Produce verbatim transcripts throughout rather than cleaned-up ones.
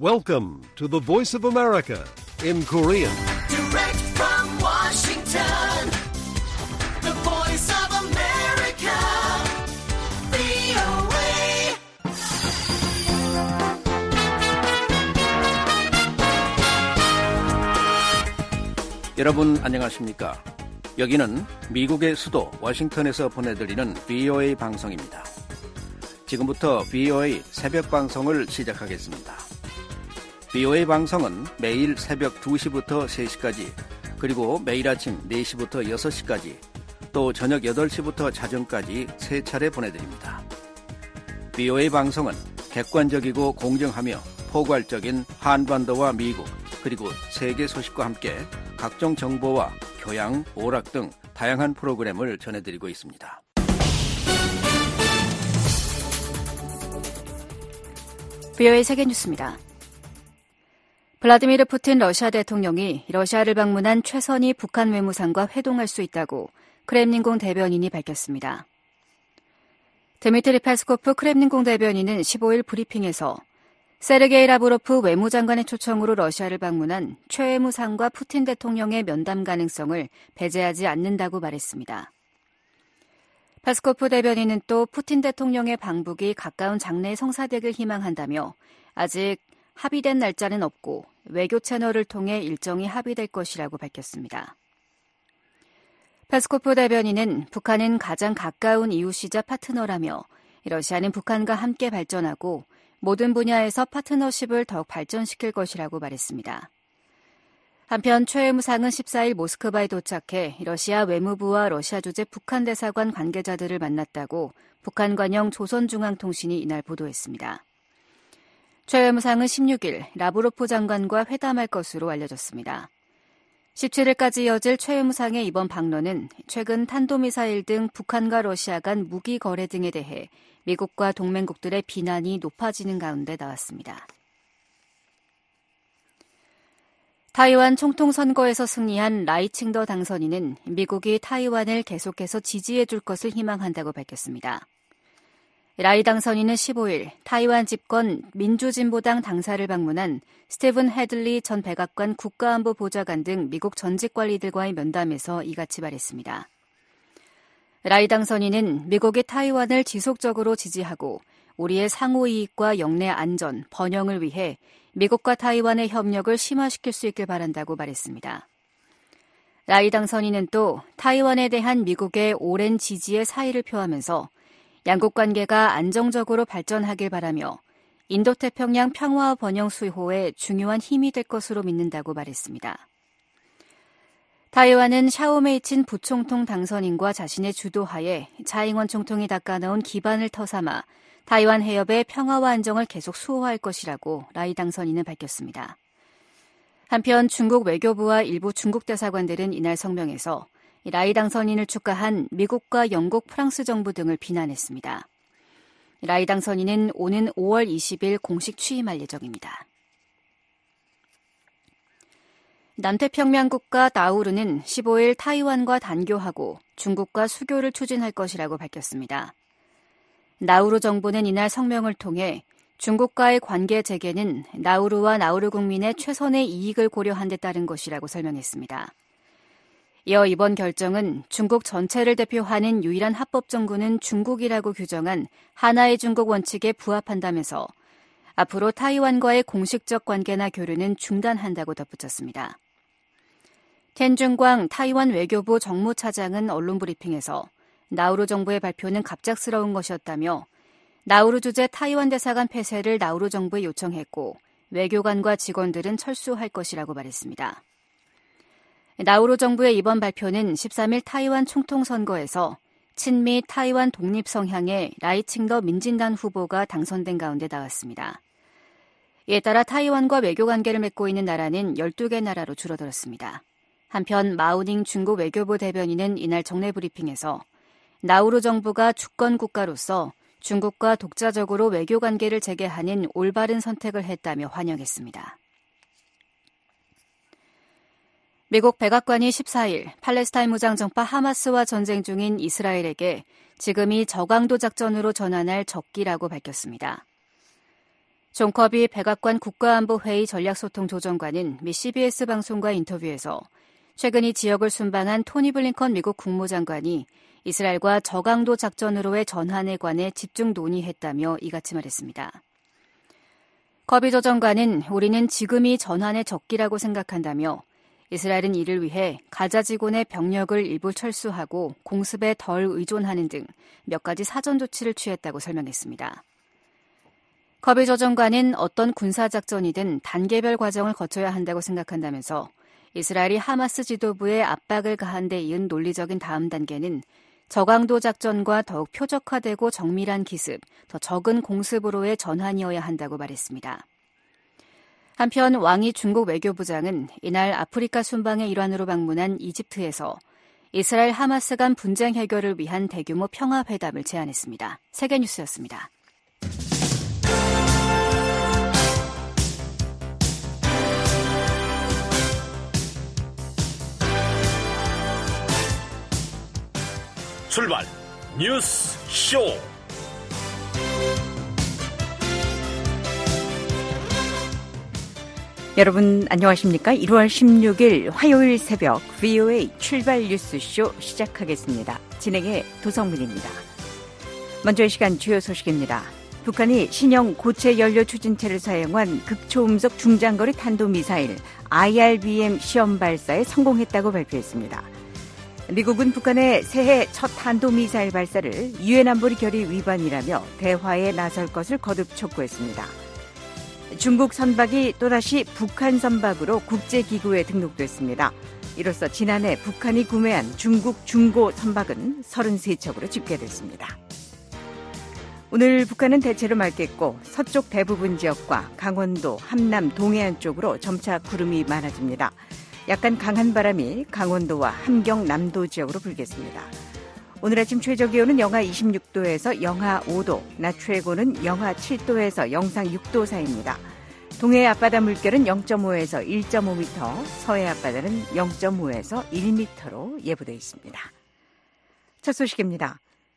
Welcome to the Voice of America in Korean. Direct from Washington, the Voice of America, 브이오에이. 여러분 안녕하십니까? 여기는 미국의 수도 워싱턴에서 보내드리는 브이오에이 방송입니다. 지금부터 브이오에이 새벽 방송을 시작하겠습니다. 브이오에이 방송은 매일 새벽 두 시부터 세 시까지, 그리고 매일 아침 네 시부터 여섯 시까지, 또 저녁 여덟 시부터 자정까지 세 차례 보내드립니다. 브이오에이 방송은 객관적이고 공정하며 포괄적인 한반도와 미국, 그리고 세계 소식과 함께 각종 정보와 교양, 오락 등 다양한 프로그램을 전해드리고 있습니다. 브이오에이 세계뉴스입니다. 블라디미르 푸틴 러시아 대통령이 러시아를 방문한 최선희 북한 외무상과 회동할 수 있다고 크렘린궁 대변인이 밝혔습니다. 드미트리 페스코프 크렘린궁 대변인은 십오일 브리핑에서 세르게이 라브로프 외무장관의 초청으로 러시아를 방문한 최 외무상과 푸틴 대통령의 면담 가능성을 배제하지 않는다고 말했습니다. 페스코프 대변인은 또 푸틴 대통령의 방북이 가까운 장래에 성사되길 희망한다며 아직 합의된 날짜는 없고 외교 채널을 통해 일정이 합의될 것이라고 밝혔습니다. 페스코프 대변인은 북한은 가장 가까운 이웃이자 파트너라며 러시아는 북한과 함께 발전하고 모든 분야에서 파트너십을 더욱 발전시킬 것이라고 말했습니다. 한편 최 외무상은 십사일 모스크바에 도착해 러시아 외무부와 러시아 주재 북한 대사관 관계자들을 만났다고 북한 관영 조선중앙통신이 이날 보도했습니다. 최 외무상은 십육일 라브로프 장관과 회담할 것으로 알려졌습니다. 십칠일까지 이어질 최 외무상의 이번 방문은 최근 탄도미사일 등 북한과 러시아 간 무기 거래 등에 대해 미국과 동맹국들의 비난이 높아지는 가운데 나왔습니다. 타이완 총통선거에서 승리한 라이칭더 당선인은 미국이 타이완을 계속해서 지지해 줄 것을 희망한다고 밝혔습니다. 라이 당선인은 십오일 타이완 집권 민주진보당 당사를 방문한 스티븐 헤들리 전 백악관 국가안보 보좌관 등 미국 전직 관리들과의 면담에서 이같이 말했습니다. 라이 당선인은 미국이 타이완을 지속적으로 지지하고 우리의 상호 이익과 영내 안전, 번영을 위해 미국과 타이완의 협력을 심화시킬 수 있길 바란다고 말했습니다. 라이 당선인은 또 타이완에 대한 미국의 오랜 지지의 사의를 표하면서 양국 관계가 안정적으로 발전하길 바라며 인도태평양 평화와 번영 수호에 중요한 힘이 될 것으로 믿는다고 말했습니다. 타이완은 샤오메이친 부총통 당선인과 자신의 주도하에 차잉원 총통이 닦아놓은 기반을 터삼아 타이완 해협의 평화와 안정을 계속 수호할 것이라고 라이 당선인은 밝혔습니다. 한편 중국 외교부와 일부 중국 대사관들은 이날 성명에서 라이 당선인을 축하한 미국과 영국, 프랑스 정부 등을 비난했습니다. 라이 당선인은 오는 오월 이십일 공식 취임할 예정입니다. 남태평양 국가 나우루는 십오일 타이완과 단교하고 중국과 수교를 추진할 것이라고 밝혔습니다. 나우루 정부는 이날 성명을 통해 중국과의 관계 재개는 나우루와 나우루 국민의 최선의 이익을 고려한 데 따른 것이라고 설명했습니다. 이어 이번 결정은 중국 전체를 대표하는 유일한 합법 정부는 중국이라고 규정한 하나의 중국 원칙에 부합한다면서 앞으로 타이완과의 공식적 관계나 교류는 중단한다고 덧붙였습니다. 텐준광 타이완 외교부 정무차장은 언론 브리핑에서 나우루 정부의 발표는 갑작스러운 것이었다며 나우루 주재 타이완 대사관 폐쇄를 나우루 정부에 요청했고 외교관과 직원들은 철수할 것이라고 말했습니다. 나우루 정부의 이번 발표는 십삼일 타이완 총통 선거에서 친미 타이완 독립 성향의 라이칭더 민진당 후보가 당선된 가운데 나왔습니다. 이에 따라 타이완과 외교 관계를 맺고 있는 나라는 열두 개 나라로 줄어들었습니다. 한편 마우닝 중국 외교부 대변인은 이날 정례 브리핑에서 나우루 정부가 주권 국가로서 중국과 독자적으로 외교 관계를 재개하는 올바른 선택을 했다며 환영했습니다. 미국 백악관이 십사일 팔레스타인 무장정파 하마스와 전쟁 중인 이스라엘에게 지금이 저강도 작전으로 전환할 적기라고 밝혔습니다. 존 커비 백악관 국가안보회의 전략소통조정관은 미 씨비에스 방송과 인터뷰에서 최근 이 지역을 순방한 토니 블링컨 미국 국무장관이 이스라엘과 저강도 작전으로의 전환에 관해 집중 논의했다며 이같이 말했습니다. 커비 조정관은 우리는 지금이 전환의 적기라고 생각한다며 이스라엘은 이를 위해 가자 지구내 병력을 일부 철수하고 공습에 덜 의존하는 등 몇 가지 사전 조치를 취했다고 설명했습니다. 커비 조정관은 어떤 군사작전이든 단계별 과정을 거쳐야 한다고 생각한다면서 이스라엘이 하마스 지도부에 압박을 가한 데 이은 논리적인 다음 단계는 저강도 작전과 더욱 표적화되고 정밀한 기습, 더 적은 공습으로의 전환이어야 한다고 말했습니다. 한편 왕이 중국 외교부장은 이날 아프리카 순방의 일환으로 방문한 이집트에서 이스라엘 하마스 간 분쟁 해결을 위한 대규모 평화회담을 제안했습니다. 세계뉴스였습니다. 출발 뉴스 쇼. 여러분 안녕하십니까? 일월 십육일 화요일 새벽 브이오에이 출발 뉴스쇼 시작하겠습니다. 진행의 도성문입니다. 먼저 이 시간 주요 소식입니다. 북한이 신형 고체 연료 추진체를 사용한 극초음속 중장거리 탄도미사일 아이알비엠 시험 발사에 성공했다고 발표했습니다. 미국은 북한의 새해 첫 탄도미사일 발사를 유엔 안보리 결의 위반이라며 대화에 나설 것을 거듭 촉구했습니다. 중국 선박이 또다시 북한 선박으로 국제기구에 등록됐습니다. 이로써 지난해 북한이 구매한 중국 중고 선박은 서른세 척으로 집계됐습니다. 오늘 북한은 대체로 맑겠고 서쪽 대부분 지역과 강원도, 함남, 동해안 쪽으로 점차 구름이 많아집니다. 약간 강한 바람이 강원도와 함경 남도 지역으로 불겠습니다. 오늘 아침 최저기온은 영하 이십육도에서 영하 오도, 낮 최고는 영하 칠도에서 영상 육도 사이입니다. 동해 앞바다 물결은 영점오에서 일점오 미터, 서해 앞바다는 영점오에서 일 미터로 예보되어 있습니다. 첫 소식입니다.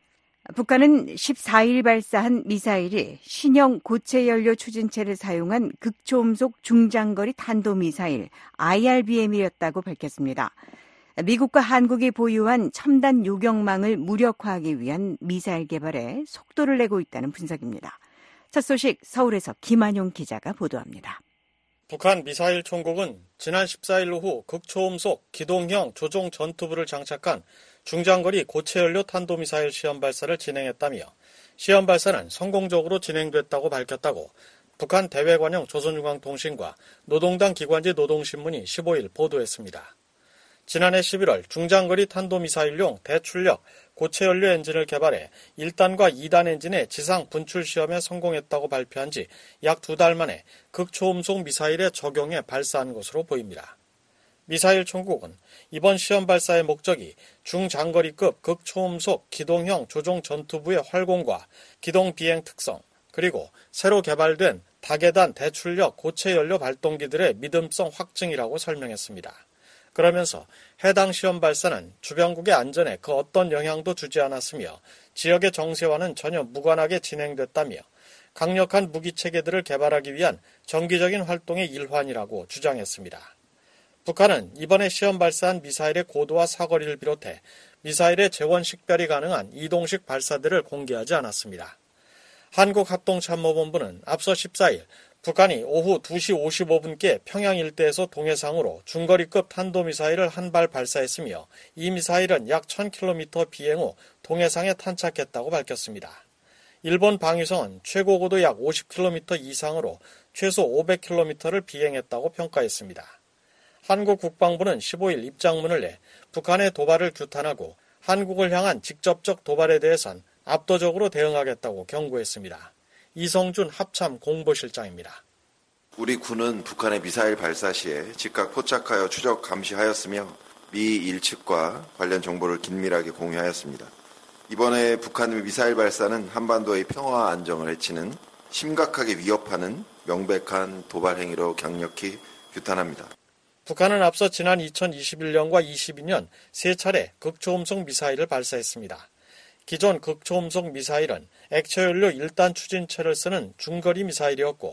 북한은 십사일 발사한 미사일이 신형 고체 연료 추진체를 사용한 극초음속 중장거리 탄도미사일 아이알비엠이었다고 밝혔습니다. 미국과 한국이 보유한 첨단 요격망을 무력화하기 위한 미사일 개발에 속도를 내고 있다는 분석입니다. 첫 소식 서울에서 김한용 기자가 보도합니다. 북한 미사일 총국은 지난 십사일 오후 극초음속 기동형 조종 전투부를 장착한 중장거리 고체연료 탄도미사일 시험 발사를 진행했다며 시험 발사는 성공적으로 진행됐다고 밝혔다고 북한 대외관영 조선중앙통신과 노동당 기관지 노동신문이 십오일 보도했습니다. 지난해 십일월 중장거리 탄도미사일용 대출력 고체연료 엔진을 개발해 일 단과 이 단 엔진의 지상 분출 시험에 성공했다고 발표한 지 약 두 달 만에 극초음속 미사일에 적용해 발사한 것으로 보입니다. 미사일 총국은 이번 시험 발사의 목적이 중장거리급 극초음속 기동형 조종 전투부의 활공과 기동 비행 특성, 그리고 새로 개발된 다계단 대출력 고체연료 발동기들의 믿음성 확증이라고 설명했습니다. 그러면서 해당 시험 발사는 주변국의 안전에 그 어떤 영향도 주지 않았으며 지역의 정세와는 전혀 무관하게 진행됐다며 강력한 무기체계들을 개발하기 위한 정기적인 활동의 일환이라고 주장했습니다. 북한은 이번에 시험 발사한 미사일의 고도와 사거리를 비롯해 미사일의 재원 식별이 가능한 이동식 발사들을 공개하지 않았습니다. 한국합동참모본부는 앞서 십사일 북한이 오후 두시 오십오분께 평양 일대에서 동해상으로 중거리급 탄도미사일을 한 발 발사했으며 이 미사일은 약 천 킬로미터 비행 후 동해상에 탄착했다고 밝혔습니다. 일본 방위성은 최고 고도 약 오십 킬로미터 이상으로 최소 오백 킬로미터를 비행했다고 평가했습니다. 한국 국방부는 십오일 입장문을 내 북한의 도발을 규탄하고 한국을 향한 직접적 도발에 대해선 압도적으로 대응하겠다고 경고했습니다. 이성준 합참 공보실장입니다. 우리 군은 북한의 미사일 발사 시에 즉각 포착하여 추적 감시하였으며 미 일측과 관련 정보를 긴밀하게 공유하였습니다. 이번에 북한의 미사일 발사는 한반도의 평화와 안정을 해치는 심각하게 위협하는 명백한 도발 행위로 강력히 규탄합니다. 북한은 앞서 지난 이천이십일년과 이십이년 세 차례 극초음속 미사일을 발사했습니다. 기존 극초음속 미사일은 액체연료 일 단 추진체를 쓰는 중거리 미사일이었고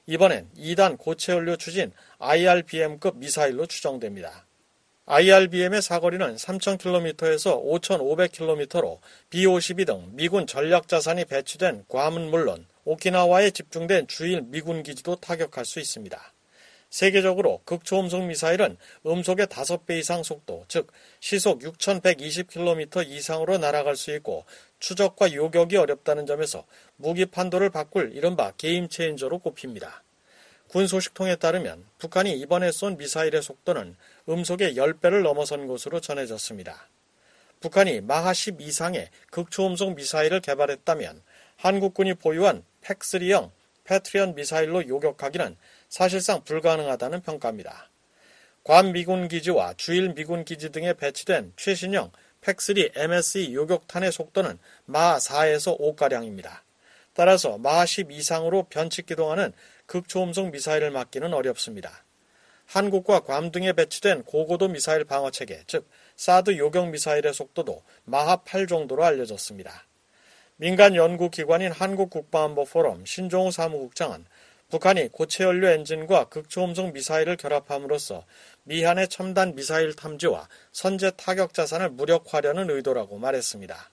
이번엔 이 단 고체 연료 추진 아이알비엠급 미사일로 추정됩니다. 아이알비엠의 사거리는 삼천 킬로미터에서 오천오백 킬로미터로 비 오십이 등 미군 전략자산이 배치된 괌은 물론 오키나와에 집중된 주일 미군 기지도 타격할 수 있습니다. 세계적으로 극초음속 미사일은 음속의 다섯 배 이상 속도, 즉 시속 육천백이십 킬로미터 이상으로 날아갈 수 있고 추적과 요격이 어렵다는 점에서 무기 판도를 바꿀 이른바 게임 체인저로 꼽힙니다. 군 소식통에 따르면 북한이 이번에 쏜 미사일의 속도는 음속의 십 배를 넘어선 것으로 전해졌습니다. 북한이 마하 십 이상의 극초음속 미사일을 개발했다면 한국군이 보유한 팩쓰리형 패트리엇 미사일로 요격하기는 사실상 불가능하다는 평가입니다. 괌 미군 기지와 주일 미군 기지 등에 배치된 최신형 팩쓰리 엠에스이 요격탄의 속도는 마하 사에서 오가량입니다. 따라서 마하 십 이상으로 변칙 기동하는 극초음속 미사일을 막기는 어렵습니다. 한국과 괌 등에 배치된 고고도 미사일 방어체계, 즉 사드 요격 미사일의 속도도 마하 팔 정도로 알려졌습니다. 민간 연구기관인 한국국방안보포럼 신종우 사무국장은 북한이 고체 연료 엔진과 극초음속 미사일을 결합함으로써 미한의 첨단 미사일 탐지와 선제 타격 자산을 무력화하려는 의도라고 말했습니다.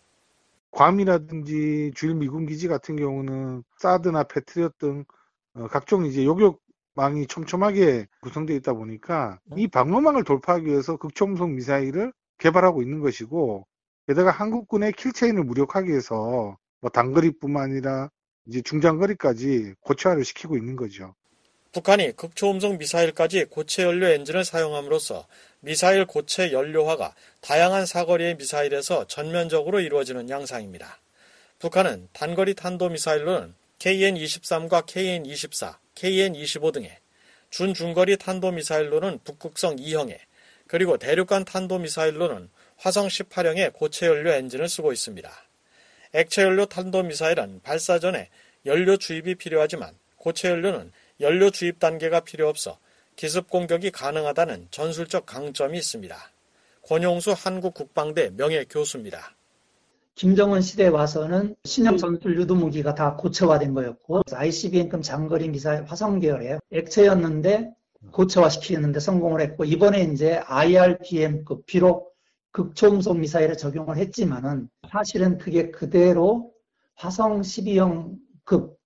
괌이라든지 주일 미군 기지 같은 경우는 사드나 패트리엇 등 각종 이제 요격망이 촘촘하게 구성되어 있다 보니까 이 방어망을 돌파하기 위해서 극초음속 미사일을 개발하고 있는 것이고, 게다가 한국군의 킬체인을 무력하기 위해서 뭐 단거리뿐만 아니라 이제 중장거리까지 고체화를 시키고 있는 거죠. 북한이 극초음속 미사일까지 고체 연료 엔진을 사용함으로써 미사일 고체 연료화가 다양한 사거리의 미사일에서 전면적으로 이루어지는 양상입니다. 북한은 단거리 탄도미사일로는 케이엔 이십삼과 케이엔 이십사, 케이엔 이십오 등에, 준중거리 탄도미사일로는 북극성 이형에, 그리고 대륙간 탄도미사일로는 화성 십팔형의 고체 연료 엔진을 쓰고 있습니다. 액체 연료 탄도미사일은 발사 전에 연료 주입이 필요하지만 고체 연료는 연료 주입 단계가 필요 없어 기습 공격이 가능하다는 전술적 강점이 있습니다. 권용수 한국국방대 명예교수입니다. 김정은 시대에 와서는 신형 전술 유도무기가 다 고체화된 거였고 아이씨비엠급 장거리 미사일 화성 계열의 액체였는데 고체화시키는데 성공을 했고, 이번에 이제 아이알비엠급 비록 극초음속 미사일에 적용을 했지만은 사실은 그게 그대로 화성 십이형급에도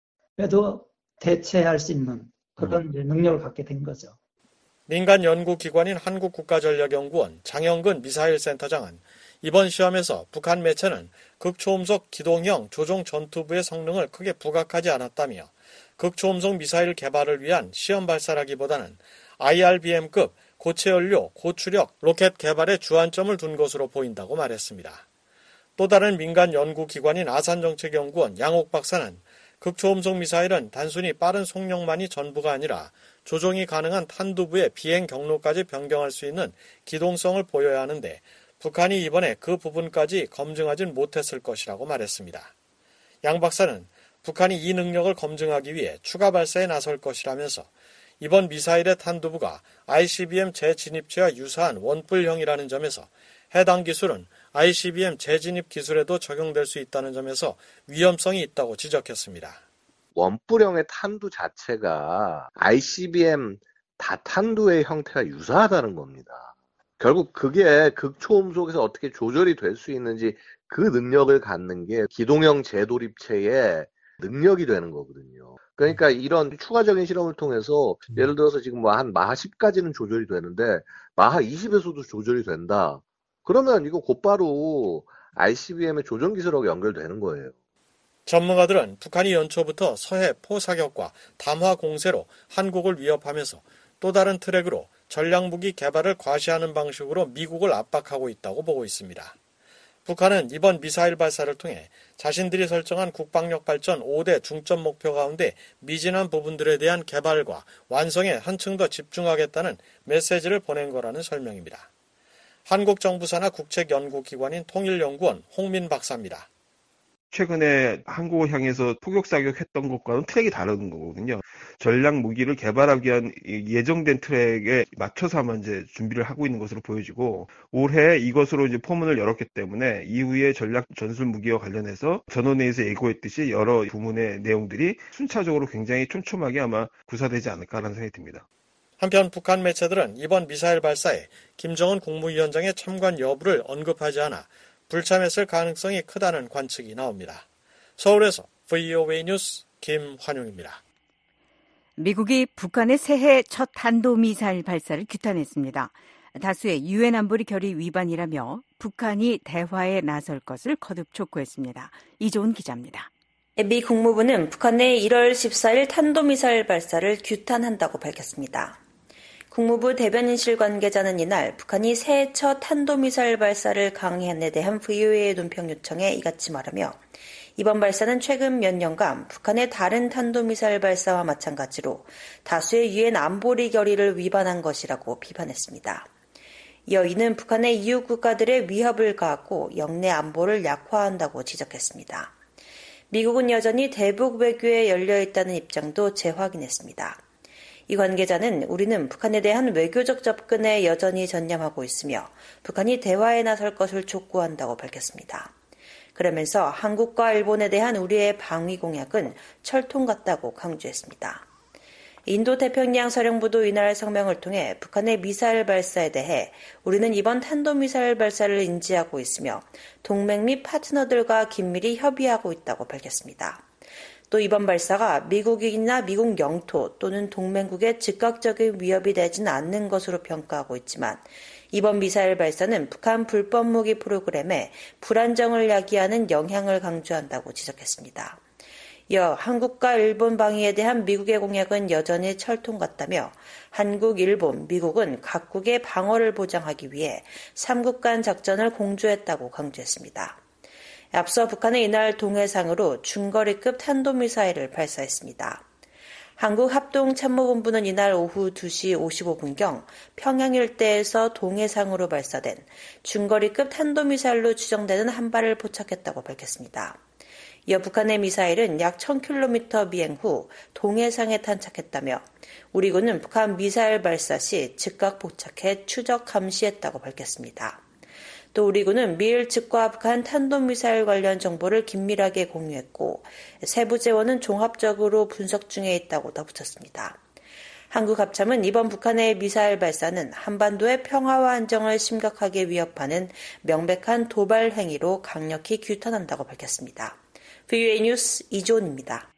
대체할 수 있는 그런 이제 능력을 갖게 된 거죠. 민간 연구기관인 한국국가전략연구원 장영근 미사일센터장은 이번 시험에서 북한 매체는 극초음속 기동형 조종 전투부의 성능을 크게 부각하지 않았다며 극초음속 미사일 개발을 위한 시험 발사라기보다는 아이알비엠급 고체연료, 고추력 로켓 개발에 주안점을 둔 것으로 보인다고 말했습니다. 또 다른 민간 연구기관인 아산정책연구원 양옥 박사는 극초음속 미사일은 단순히 빠른 속력만이 전부가 아니라 조종이 가능한 탄두부의 비행 경로까지 변경할 수 있는 기동성을 보여야 하는데 북한이 이번에 그 부분까지 검증하진 못했을 것이라고 말했습니다. 양 박사는 북한이 이 능력을 검증하기 위해 추가 발사에 나설 것이라면서 이번 미사일의 탄두부가 아이씨비엠 재진입체와 유사한 원뿔형이라는 점에서 해당 기술은 아이씨비엠 재진입 기술에도 적용될 수 있다는 점에서 위험성이 있다고 지적했습니다. 원뿔형의 탄두 자체가 아이씨비엠 다탄두의 형태가 유사하다는 겁니다. 결국 그게 극초음속에서 어떻게 조절이 될 수 있는지 그 능력을 갖는 게 기동형 재도립체의 능력이 되는 거거든요. 그러니까 이런 추가적인 실험을 통해서 예를 들어서 지금 뭐 한 마하 십까지는 조절이 되는데 마하 이십에서도 조절이 된다. 그러면 이거 곧바로 아이씨비엠의 조정 기술하고 연결되는 거예요. 전문가들은 북한이 연초부터 서해 포사격과 담화 공세로 한국을 위협하면서 또 다른 트랙으로 전략무기 개발을 과시하는 방식으로 미국을 압박하고 있다고 보고 있습니다. 북한은 이번 미사일 발사를 통해 자신들이 설정한 국방력 발전 오 대 중점 목표 가운데 미진한 부분들에 대한 개발과 완성에 한층 더 집중하겠다는 메시지를 보낸 거라는 설명입니다. 한국 정부 산하 국책연구기관인 통일연구원 홍민 박사입니다. 최근에 한국을 향해서 포격 사격했던 것과는 트랙이 다른 거거든요. 전략 무기를 개발하기 위한 예정된 트랙에 맞춰서만 이제 준비를 하고 있는 것으로 보여지고, 올해 이것으로 이제 포문을 열었기 때문에 이후에 전략 전술 무기와 관련해서 전원회의에서 예고했듯이 여러 부문의 내용들이 순차적으로 굉장히 촘촘하게 아마 구사되지 않을까라는 생각이 듭니다. 한편 북한 매체들은 이번 미사일 발사에 김정은 국무위원장의 참관 여부를 언급하지 않아 불참했을 가능성이 크다는 관측이 나옵니다. 서울에서 브이오에이 뉴스 김환용입니다. 미국이 북한의 새해 첫 탄도미사일 발사를 규탄했습니다. 다수의 유엔 안보리 결의 위반이라며 북한이 대화에 나설 것을 거듭 촉구했습니다. 이조은 기자입니다. 미 국무부는 북한의 일월 십사일 탄도미사일 발사를 규탄한다고 밝혔습니다. 국무부 대변인실 관계자는 이날 북한이 새해 첫 탄도미사일 발사를 강행한 데 대한 브이오에이 논평 요청에 이같이 말하며, 이번 발사는 최근 몇 년간 북한의 다른 탄도미사일 발사와 마찬가지로 다수의 유엔 안보리 결의를 위반한 것이라고 비판했습니다. 이어 이는 북한의 이웃 국가들의 위협을 가하고 영내 안보를 약화한다고 지적했습니다. 미국은 여전히 대북 외교에 열려있다는 입장도 재확인했습니다. 이 관계자는 우리는 북한에 대한 외교적 접근에 여전히 전념하고 있으며 북한이 대화에 나설 것을 촉구한다고 밝혔습니다. 그러면서 한국과 일본에 대한 우리의 방위 공약은 철통 같다고 강조했습니다. 인도 태평양 사령부도 이날 성명을 통해 북한의 미사일 발사에 대해 우리는 이번 탄도미사일 발사를 인지하고 있으며 동맹 및 파트너들과 긴밀히 협의하고 있다고 밝혔습니다. 또 이번 발사가 미국이나 미국 영토 또는 동맹국의 즉각적인 위협이 되지는 않는 것으로 평가하고 있지만, 이번 미사일 발사는 북한 불법 무기 프로그램에 불안정을 야기하는 영향을 강조한다고 지적했습니다. 이어 한국과 일본 방위에 대한 미국의 공약은 여전히 철통 같다며, 한국, 일본, 미국은 각국의 방어를 보장하기 위해 삼국 간 작전을 공조했다고 강조했습니다. 앞서 북한은 이날 동해상으로 중거리급 탄도미사일을 발사했습니다. 한국합동참모본부는 이날 오후 두 시 오십오 분경 평양 일대에서 동해상으로 발사된 중거리급 탄도미사일로 추정되는 한 발을 포착했다고 밝혔습니다. 이어 북한의 미사일은 약 천 킬로미터 비행 후 동해상에 탄착했다며, 우리 군은 북한 미사일 발사 시 즉각 포착해 추적 감시했다고 밝혔습니다. 또 우리 군은 미일 측과 북한 탄도미사일 관련 정보를 긴밀하게 공유했고 세부 재원은 종합적으로 분석 중에 있다고 덧붙였습니다. 한국합참은 이번 북한의 미사일 발사는 한반도의 평화와 안정을 심각하게 위협하는 명백한 도발 행위로 강력히 규탄한다고 밝혔습니다. 브이오에이 뉴스 이조은입니다.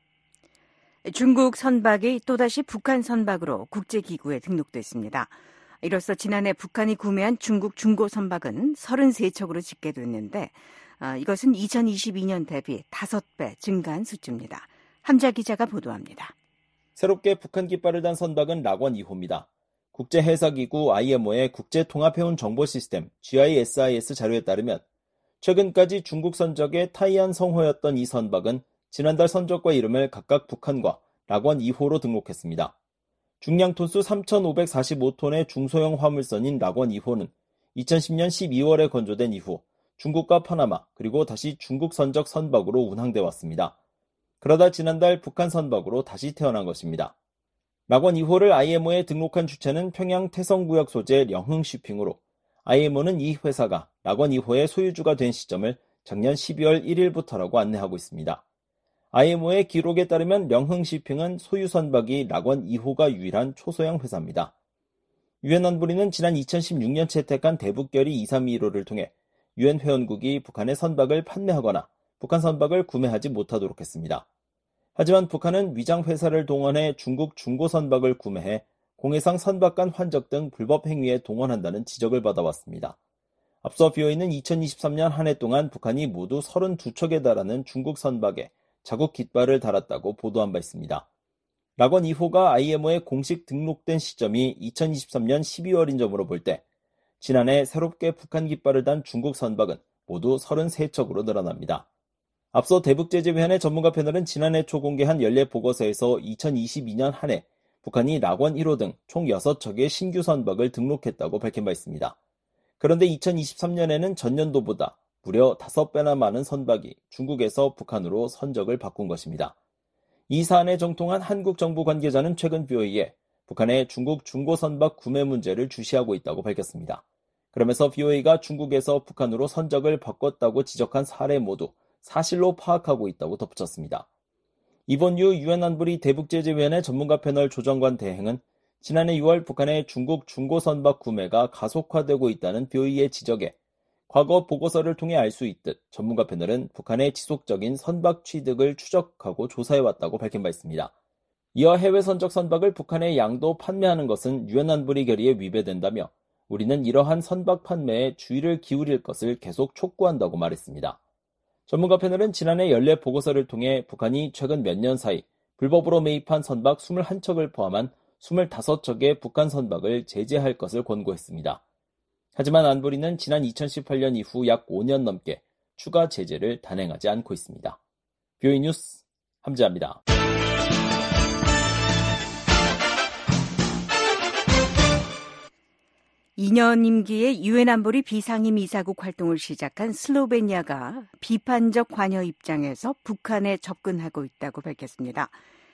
중국 선박이 또다시 북한 선박으로 국제기구에 등록됐습니다. 이로써 지난해 북한이 구매한 중국 중고 선박은 서른세 척으로 집계됐는데, 어, 이것은 이천이십이 년 대비 다섯 배 증가한 수치입니다. 함자 기자가 보도합니다. 새롭게 북한 깃발을 단 선박은 락원 이 호입니다. 국제해사기구 아이엠오의 국제통합해운 정보 시스템 지아이에스아이에스 자료에 따르면 최근까지 중국 선적의 타이안 성호였던 이 선박은 지난달 선적과 이름을 각각 북한과 락원 이 호로 등록했습니다. 중량 톤수 삼천오백사십오 톤의 중소형 화물선인 락원 이 호는 이천십 년 십이월에 건조된 이후 중국과 파나마 그리고 다시 중국 선적 선박으로 운항돼 왔습니다. 그러다 지난달 북한 선박으로 다시 태어난 것입니다. 락원 이 호를 아이엠오에 등록한 주체는 평양 태성구역 소재 령흥쉬핑으로, 아이엠오는 이 회사가 락원 이 호의 소유주가 된 시점을 작년 십이월 일일부터라고 안내하고 있습니다. 아이엠오의 기록에 따르면 령흥쉬핑은 소유 선박이 락원 이 호가 유일한 초소형 회사입니다. 유엔 안보리는 지난 이천십육 년 채택한 대북결의 이삼이일오를 통해 유엔 회원국이 북한의 선박을 판매하거나 북한 선박을 구매하지 못하도록 했습니다. 하지만 북한은 위장 회사를 동원해 중국 중고 선박을 구매해 공해상 선박 간 환적 등 불법 행위에 동원한다는 지적을 받아왔습니다. 앞서 브이오에이는 이천이십삼 년 한 해 동안 북한이 모두 서른두 척에 달하는 중국 선박에 자국 깃발을 달았다고 보도한 바 있습니다. 락원 이 호가 아이엠오에 공식 등록된 시점이 이천이십삼 년 십이월인 점으로 볼 때 지난해 새롭게 북한 깃발을 단 중국 선박은 모두 서른세 척으로 늘어납니다. 앞서 대북제재위원회 전문가 패널은 지난해 초 공개한 연례 보고서에서 이천이십이 년 한 해 북한이 락원 일 호 등 총 여섯 척의 신규 선박을 등록했다고 밝힌 바 있습니다. 그런데 이천이십삼 년에는 전년도보다 무려 다섯 배나 많은 선박이 중국에서 북한으로 선적을 바꾼 것입니다. 이 사안에 정통한 한국 정부 관계자는 최근 비오에이에 북한의 중국 중고 선박 구매 문제를 주시하고 있다고 밝혔습니다. 그러면서 비오에이가 중국에서 북한으로 선적을 바꿨다고 지적한 사례 모두 사실로 파악하고 있다고 덧붙였습니다. 이본유 유엔 안보리 대북제재위원회 전문가 패널 조정관 대행은 지난해 유월 북한의 중국 중고 선박 구매가 가속화되고 있다는 비오에이의 지적에 과거 보고서를 통해 알 수 있듯 전문가 패널은 북한의 지속적인 선박 취득을 추적하고 조사해왔다고 밝힌 바 있습니다. 이어 해외 선적 선박을 북한에 양도 판매하는 것은 유엔 안보리 결의에 위배된다며 우리는 이러한 선박 판매에 주의를 기울일 것을 계속 촉구한다고 말했습니다. 전문가 패널은 지난해 연례 보고서를 통해 북한이 최근 몇 년 사이 불법으로 매입한 선박 이십일 척을 포함한 이십오 척의 북한 선박을 제재할 것을 권고했습니다. 하지만 안보리는 지난 이천십팔 년 이후 약 오 년 넘게 추가 제재를 단행하지 않고 있습니다. 비오에이 뉴스 함지아입니다. 이 년 임기의 유엔 안보리 비상임 이사국 활동을 시작한 슬로베니아가 비판적 관여 입장에서 북한에 접근하고 있다고 밝혔습니다.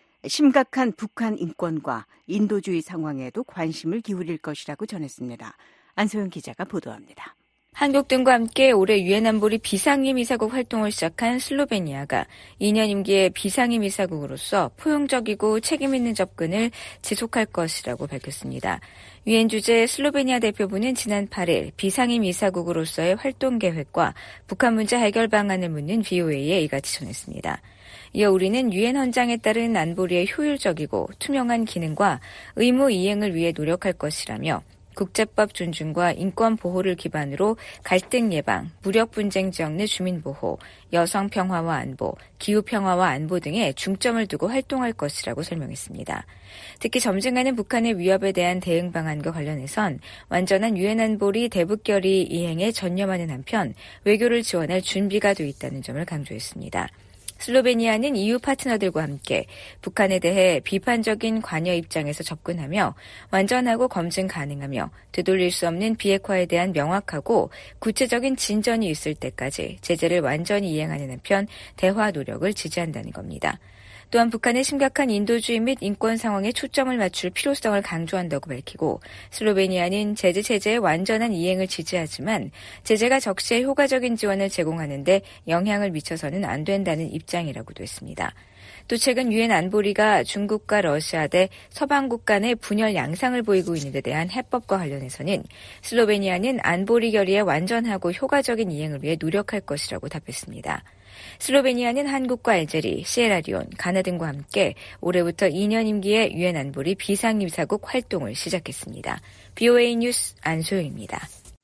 심각한 북한 인권과 인도주의 상황에도 관심을 기울일 것이라고 전했습니다. 안소영 기자가 보도합니다. 한국 등과 함께 올해 유엔 안보리 비상임 이사국 활동을 시작한 슬로베니아가 이 년 임기의 비상임 이사국으로서 포용적이고 책임있는 접근을 지속할 것이라고 밝혔습니다. 유엔 주재 슬로베니아 대표부는 지난 팔 일 비상임 이사국으로서의 활동 계획과 북한 문제 해결 방안을 묻는 비오에이에 이같이 전했습니다. 이어 우리는 유엔 헌장에 따른 안보리의 효율적이고 투명한 기능과 의무 이행을 위해 노력할 것이라며 국제법 존중과 인권 보호를 기반으로 갈등 예방, 무력 분쟁 지역 내 주민 보호, 여성 평화와 안보, 기후 평화와 안보 등에 중점을 두고 활동할 것이라고 설명했습니다. 특히 점증하는 북한의 위협에 대한 대응 방안과 관련해선 완전한 유엔 안보리 대북 결의 이행에 전념하는 한편 외교를 지원할 준비가 돼 있다는 점을 강조했습니다. 슬로베니아는 이유 파트너들과 함께 북한에 대해 비판적인 관여 입장에서 접근하며 완전하고 검증 가능하며 되돌릴 수 없는 비핵화에 대한 명확하고 구체적인 진전이 있을 때까지 제재를 완전히 이행하는 한편 대화 노력을 지지한다는 겁니다. 또한 북한의 심각한 인도주의 및 인권 상황에 초점을 맞출 필요성을 강조한다고 밝히고 슬로베니아는 제재 체제의 완전한 이행을 지지하지만 제재가 적시에 효과적인 지원을 제공하는 데 영향을 미쳐서는 안 된다는 입장이라고도 했습니다. 또 최근 유엔 안보리가 중국과 러시아 대 서방국 간의 분열 양상을 보이고 있는 데 대한 해법과 관련해서는 슬로베니아는 안보리 결의의 완전하고 효과적인 이행을 위해 노력할 것이라고 답했습니다. 슬로베니아는 한국과 알제리, 시에라리온, 가나 등과 함께 올해부터 이 년 임기의 유엔 안보리 비상임사국 활동을 시작했습니다. 비오에이 뉴스 안소영입니다.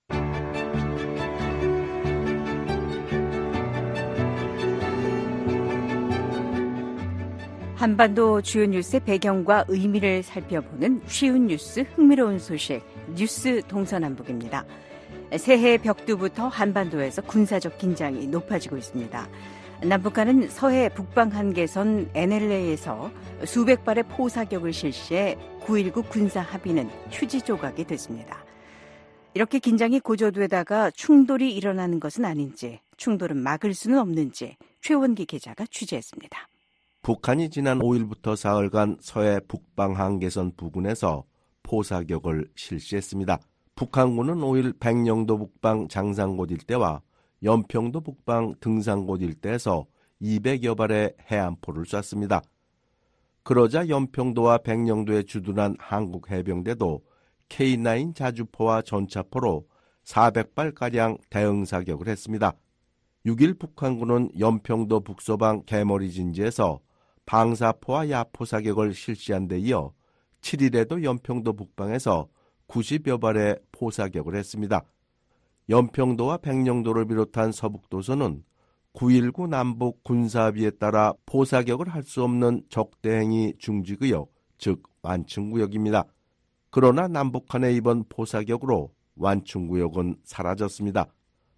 한반도 주요 뉴스의 배경과 의미를 살펴보는 쉬운 뉴스, 흥미로운 소식, 뉴스 동서남북입니다. 새해 벽두부터 한반도에서 군사적 긴장이 높아지고 있습니다. 남북한은 서해 북방 한계선 엔엘에이에서 수백 발의 포사격을 실시해 구일구 군사 합의는 휴지 조각이 됐습니다. 이렇게 긴장이 고조되다가 충돌이 일어나는 것은 아닌지, 충돌은 막을 수는 없는지 최원기 기자가 취재했습니다. 북한이 지난 오 일부터 사흘간 서해 북방 한계선 부근에서 포사격을 실시했습니다. 북한군은 오 일 백령도 북방 장상곶 일대와 연평도 북방 등산곶 일대에서 이백여 발의 해안포를 쐈습니다. 그러자 연평도와 백령도에 주둔한 한국 해병대도 케이 나인 자주포와 전차포로 사백 발가량 대응 사격을 했습니다. 육 일 북한군은 연평도 북서방 개머리 진지에서 방사포와 야포 사격을 실시한 데 이어 칠 일에도 연평도 북방에서 구십여 발의 포사격을 했습니다. 연평도와 백령도를 비롯한 서북도서는 구일구 남북 군사합의에 따라 포사격을 할 수 없는 적대행위 중지구역, 즉 완충구역입니다. 그러나 남북한의 이번 포사격으로 완충구역은 사라졌습니다.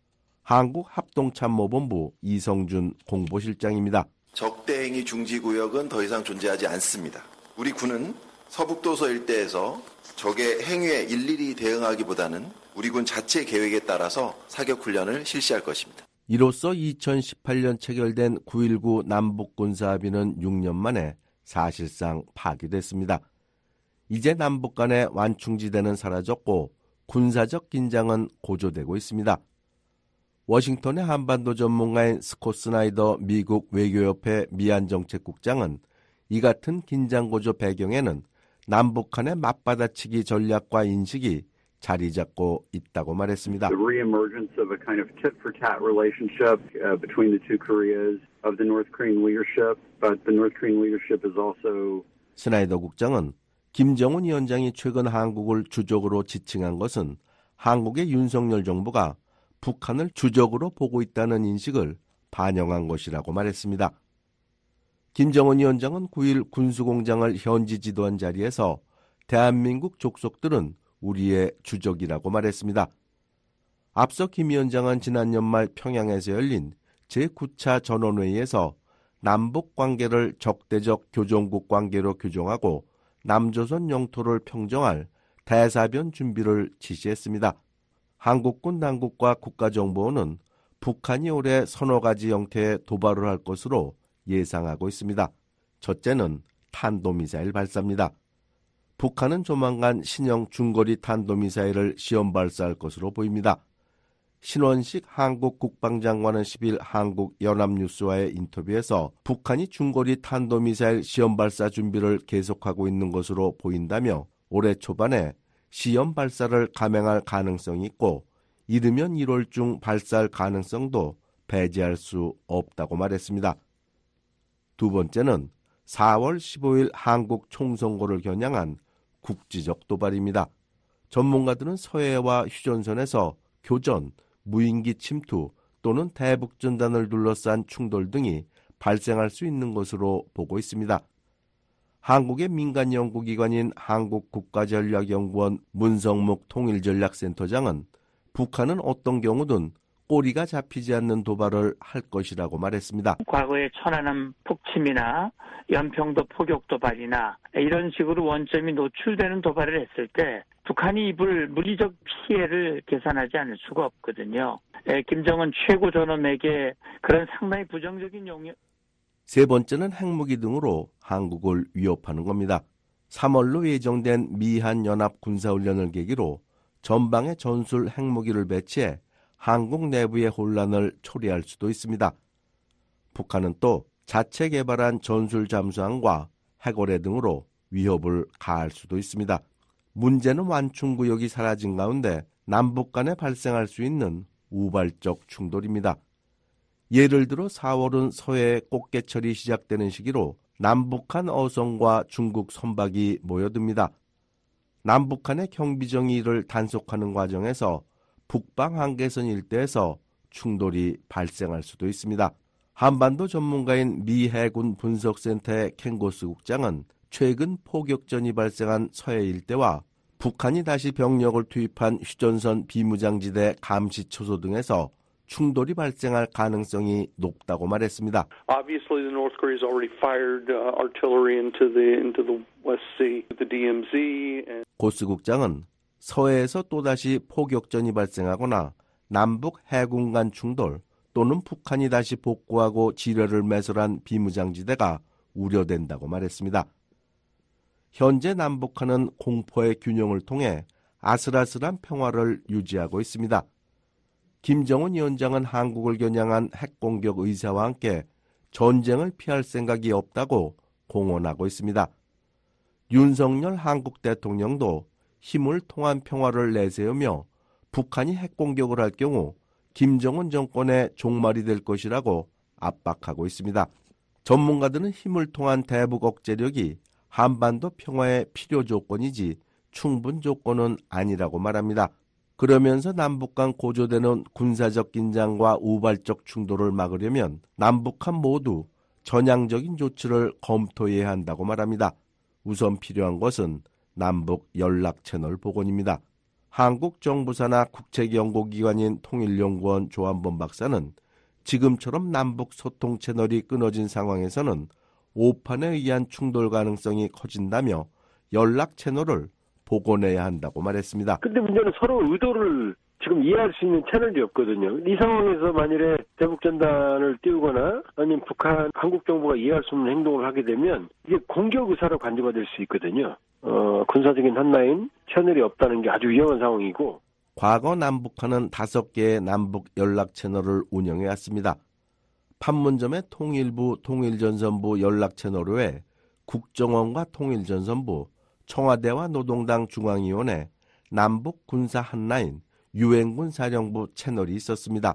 한국합동참모본부 이성준 공보실장입니다. 적대행위 중지구역은 더 이상 존재하지 않습니다. 우리 군은 서북도서 일대에서 적의 행위에 일일이 대응하기보다는 우리 군 자체 계획에 따라서 사격 훈련을 실시할 것입니다. 이로써 이천십팔 년 체결된 구일구 남북군사합의는 육 년 만에 사실상 파기됐습니다. 이제 남북 간의 완충지대는 사라졌고 군사적 긴장은 고조되고 있습니다. 워싱턴의 한반도 전문가인 스콧 스나이더 미국 외교협회 미안정책국장은 이 같은 긴장 고조 배경에는 남북한의 맞받아치기 전략과 인식이 자리 잡고 있다고 말했습니다. The reemergence of a kind of tit-for-tat relationship uh, between the two Koreas of the North Korean leadership, but the North Korean leadership is also 스나이더 국장은 김정은 위원장이 최근 한국을 주적으로 지칭한 것은 한국의 윤석열 정부가 북한을 주적으로 보고 있다는 인식을 반영한 것이라고 말했습니다. 김정은 위원장은 구일 군수공장을 현지 지도한 자리에서 대한민국 족속들은 우리의 주적이라고 말했습니다. 앞서 김 위원장은 지난 연말 평양에서 열린 제구 차 전원회의에서 남북 관계를 적대적 교종국 관계로 규정하고 남조선 영토를 평정할 대사변 준비를 지시했습니다. 한국군 당국과 국가정보원은 북한이 올해 서너 가지 형태의 도발을 할 것으로 예상하고 있습니다. 첫째는 탄도미사일 발사입니다. 북한은 조만간 신형 중거리 탄도미사일을 시험 발사할 것으로 보입니다. 신원식 한국 국방장관은 십일 한국연합뉴스와의 인터뷰에서 북한이 중거리 탄도미사일 시험 발사 준비를 계속하고 있는 것으로 보인다며 올해 초반에 시험 발사를 감행할 가능성이 있고 이르면 일월 중 발사할 가능성도 배제할 수 없다고 말했습니다. 두 번째는 사월 십오일 한국 총선거를 겨냥한 국지적 도발입니다. 전문가들은 서해와 휴전선에서 교전, 무인기 침투 또는 대북전단을 둘러싼 충돌 등이 발생할 수 있는 것으로 보고 있습니다. 한국의 민간 연구기관인 한국국가전략연구원 문성묵 통일전략센터장은 북한은 어떤 경우든 꼬리가 잡히지 않는 도발을 할 것이라고 말했습니다. 과거의 천안함 폭침이나 연평도 포격 도발이나 이런 식으로 원점이 노출되는 도발을 했을 때 북한이 입을 물리적 피해를 계산하지 않을 수가 없거든요. 김정은 최고 전엄에게 그런 상당히 부정적인 용역. 세 번째는 핵무기 등으로 한국을 위협하는 겁니다. 삼월로 예정된 미한 연합 군사훈련을 계기로 전방에 전술 핵무기를 배치해 한국 내부의 혼란을 초래할 수도 있습니다. 북한은 또 자체 개발한 전술 잠수함과 핵어뢰 등으로 위협을 가할 수도 있습니다. 문제는 완충구역이 사라진 가운데 남북 간에 발생할 수 있는 우발적 충돌입니다. 예를 들어 사월은 서해 꽃게철이 시작되는 시기로 남북한 어선과 중국 선박이 모여듭니다. 남북한의 경비정의를 단속하는 과정에서 북방 한계선 일대에서 충돌이 발생할 수도 있습니다. 한반도 전문가인 미 해군 분석센터의 켄고스 국장은 최근 포격전이 발생한 서해 일대와 북한이 다시 병력을 투입한 휴전선 비무장지대 감시초소 등에서 충돌이 발생할 가능성이 높다고 말했습니다. Obviously, the North Korea has already fired uh, artillery into the into the West Sea, the D M Z. And... 고스 국장은 서해에서 또다시 포격전이 발생하거나 남북 해군 간 충돌 또는 북한이 다시 복구하고 지뢰를 매설한 비무장지대가 우려된다고 말했습니다. 현재 남북한은 공포의 균형을 통해 아슬아슬한 평화를 유지하고 있습니다. 김정은 위원장은 한국을 겨냥한 핵공격 의사와 함께 전쟁을 피할 생각이 없다고 공언하고 있습니다. 윤석열 한국 대통령도 힘을 통한 평화를 내세우며 북한이 핵공격을 할 경우 김정은 정권의 종말이 될 것이라고 압박하고 있습니다. 전문가들은 힘을 통한 대북 억제력이 한반도 평화의 필요 조건이지 충분 조건은 아니라고 말합니다. 그러면서 남북 간 고조되는 군사적 긴장과 우발적 충돌을 막으려면 남북한 모두 전향적인 조치를 검토해야 한다고 말합니다. 우선 필요한 것은 남북 연락 채널 복원입니다. 한국 정부사나 국책연구기관인 통일연구원 조한범 박사는 지금처럼 남북 소통 채널이 끊어진 상황에서는 오판에 의한 충돌 가능성이 커진다며 연락 채널을 복원해야 한다고 말했습니다. 근데 문제는 서로 의도를 지금 이해할 수 있는 채널이 없거든요. 이 상황에서 만일에 대북전단을 띄우거나 아니면 북한, 한국 정부가 이해할 수 없는 행동을 하게 되면 이게 공격 의사로 간주가 될 수 있거든요. 어, 군사적인 핫라인 채널이 없다는 게 아주 위험한 상황이고 과거 남북한은 다섯 개의 남북 연락 채널을 운영해왔습니다. 판문점의 통일부, 통일전선부 연락 채널 외에 국정원과 통일전선부, 청와대와 노동당 중앙위원회, 남북 군사 핫라인, 유엔군 사령부 채널이 있었습니다.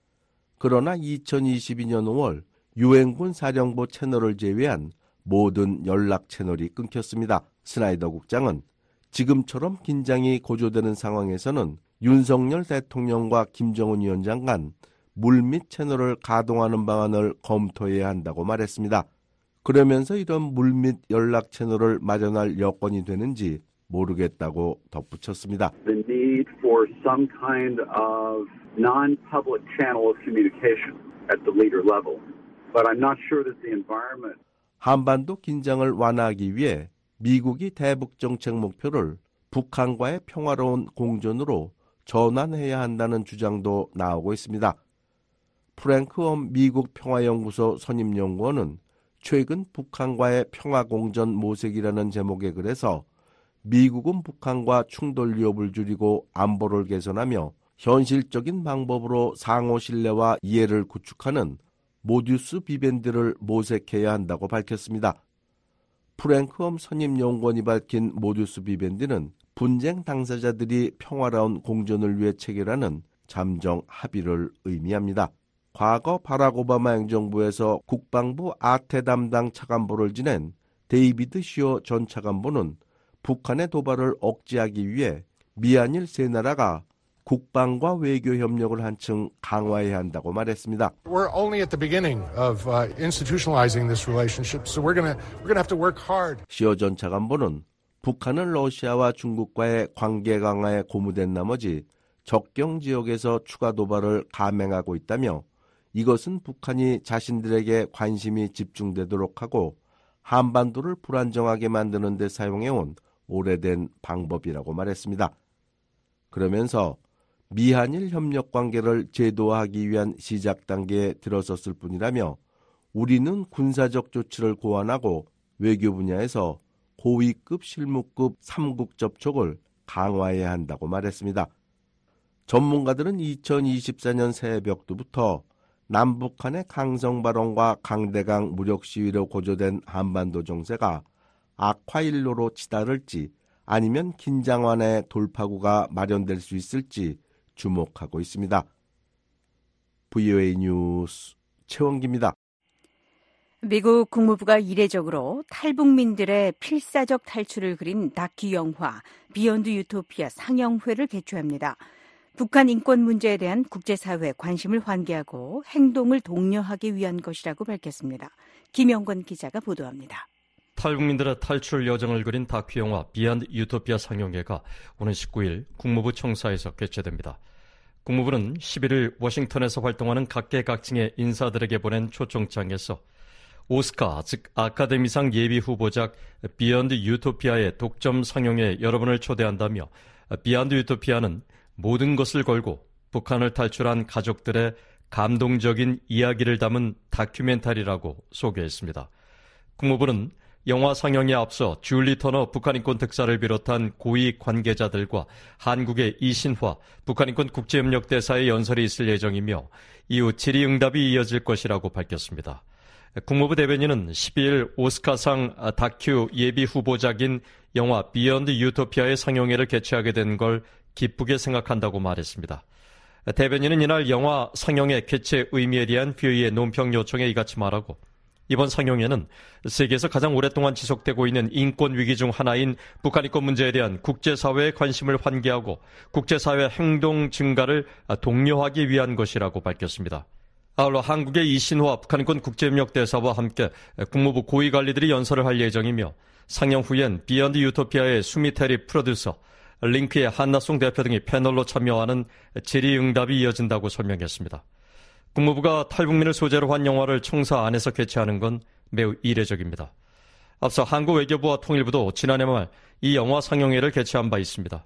그러나 이천이십이 년 오월 유엔군 사령부 채널을 제외한 모든 연락 채널이 끊겼습니다. 스나이더 국장은 지금처럼 긴장이 고조되는 상황에서는 윤석열 대통령과 김정은 위원장 간 물밑 채널을 가동하는 방안을 검토해야 한다고 말했습니다. 그러면서 이런 물밑 연락 채널을 마련할 여건이 되는지 모르겠다고 덧붙였습니다. The need for some kind of non-public channel of communication at the leader level. But I'm not sure that the environment 한반도 긴장을 완화하기 위해 미국이 대북 정책 목표를 북한과의 평화로운 공존으로 전환해야 한다는 주장도 나오고 있습니다. 프랭크 엄 미국 평화연구소 선임연구원은 최근 북한과의 평화공전 모색이라는 제목의 글에서 미국은 북한과 충돌 위협을 줄이고 안보를 개선하며 현실적인 방법으로 상호 신뢰와 이해를 구축하는 모듀스 비벤디를 모색해야 한다고 밝혔습니다. 프랭크 엄 선임연구원이 밝힌 모듀스 비벤디는 분쟁 당사자들이 평화로운 공존을 위해 체결하는 잠정 합의를 의미합니다. 과거 바락 오바마 행정부에서 국방부 아태 담당 차관보를 지낸 데이비드 시어 전 차관보는 북한의 도발을 억제하기 위해 미한일 세 나라가 국방과 외교 협력을 한층 강화해야 한다고 말했습니다. We're only at the beginning of uh, institutionalizing this relationship, so we're going to we're going to have to work hard. 시어 전 차관보는 북한은 러시아와 중국과의 관계 강화에 고무된 나머지 접경 지역에서 추가 도발을 감행하고 있다며 이것은 북한이 자신들에게 관심이 집중되도록 하고 한반도를 불안정하게 만드는 데 사용해온 오래된 방법이라고 말했습니다. 그러면서 미한일 협력 관계를 제도화하기 위한 시작 단계에 들어섰을 뿐이라며 우리는 군사적 조치를 고안하고 외교 분야에서 고위급 실무급 삼국 접촉을 강화해야 한다고 말했습니다. 전문가들은 이천이십사 년 새벽부터 남북한의 강성 발언과 강대강 무력 시위로 고조된 한반도 정세가 악화일로로 치달을지 아니면 긴장 완화의 돌파구가 마련될 수 있을지 주목하고 있습니다. 브이오에이 뉴스 최원기입니다. 미국 국무부가 이례적으로 탈북민들의 필사적 탈출을 그린 다큐 영화 비욘드 유토피아 상영회를 개최합니다. 북한 인권 문제에 대한 국제사회의 관심을 환기하고 행동을 독려하기 위한 것이라고 밝혔습니다. 김영건 기자가 보도합니다. 탈북민들의 탈출 여정을 그린 다큐 영화 비욘드 유토피아 상영회가 오는 십구 일 국무부 청사에서 개최됩니다. 국무부는 십일 일 워싱턴에서 활동하는 각계각층의 인사들에게 보낸 초청장에서 오스카, 즉 아카데미상 예비 후보작 비욘드 유토피아의 독점 상영회에 여러분을 초대한다며 비욘드 유토피아는 모든 것을 걸고 북한을 탈출한 가족들의 감동적인 이야기를 담은 다큐멘터리라고 소개했습니다. 국무부는 영화 상영에 앞서 줄리 터너 북한인권 특사를 비롯한 고위 관계자들과 한국의 이신화 북한인권 국제협력대사의 연설이 있을 예정이며 이후 질의응답이 이어질 것이라고 밝혔습니다. 국무부 대변인은 십이 일 오스카상 다큐 예비 후보작인 영화 비욘드 유토피아의 상영회를 개최하게 된 걸 기쁘게 생각한다고 말했습니다. 대변인은 이날 영화 상영회 개최 의미에 대한 비오이의 논평 요청에 이같이 말하고 이번 상영회는 세계에서 가장 오랫동안 지속되고 있는 인권 위기 중 하나인 북한 인권 문제에 대한 국제사회의 관심을 환기하고 국제사회 행동 증가를 독려하기 위한 것이라고 밝혔습니다. 아울러 한국의 이신화 북한인권 국제협력대사와 함께 국무부 고위관리들이 연설을 할 예정이며 상영 후엔 비욘드 유토피아의 수미테리 프로듀서, 링크의 한나송 대표 등이 패널로 참여하는 질의응답이 이어진다고 설명했습니다. 국무부가 탈북민을 소재로 한 영화를 청사 안에서 개최하는 건 매우 이례적입니다. 앞서 한국 외교부와 통일부도 지난해 말 이 영화 상영회를 개최한 바 있습니다.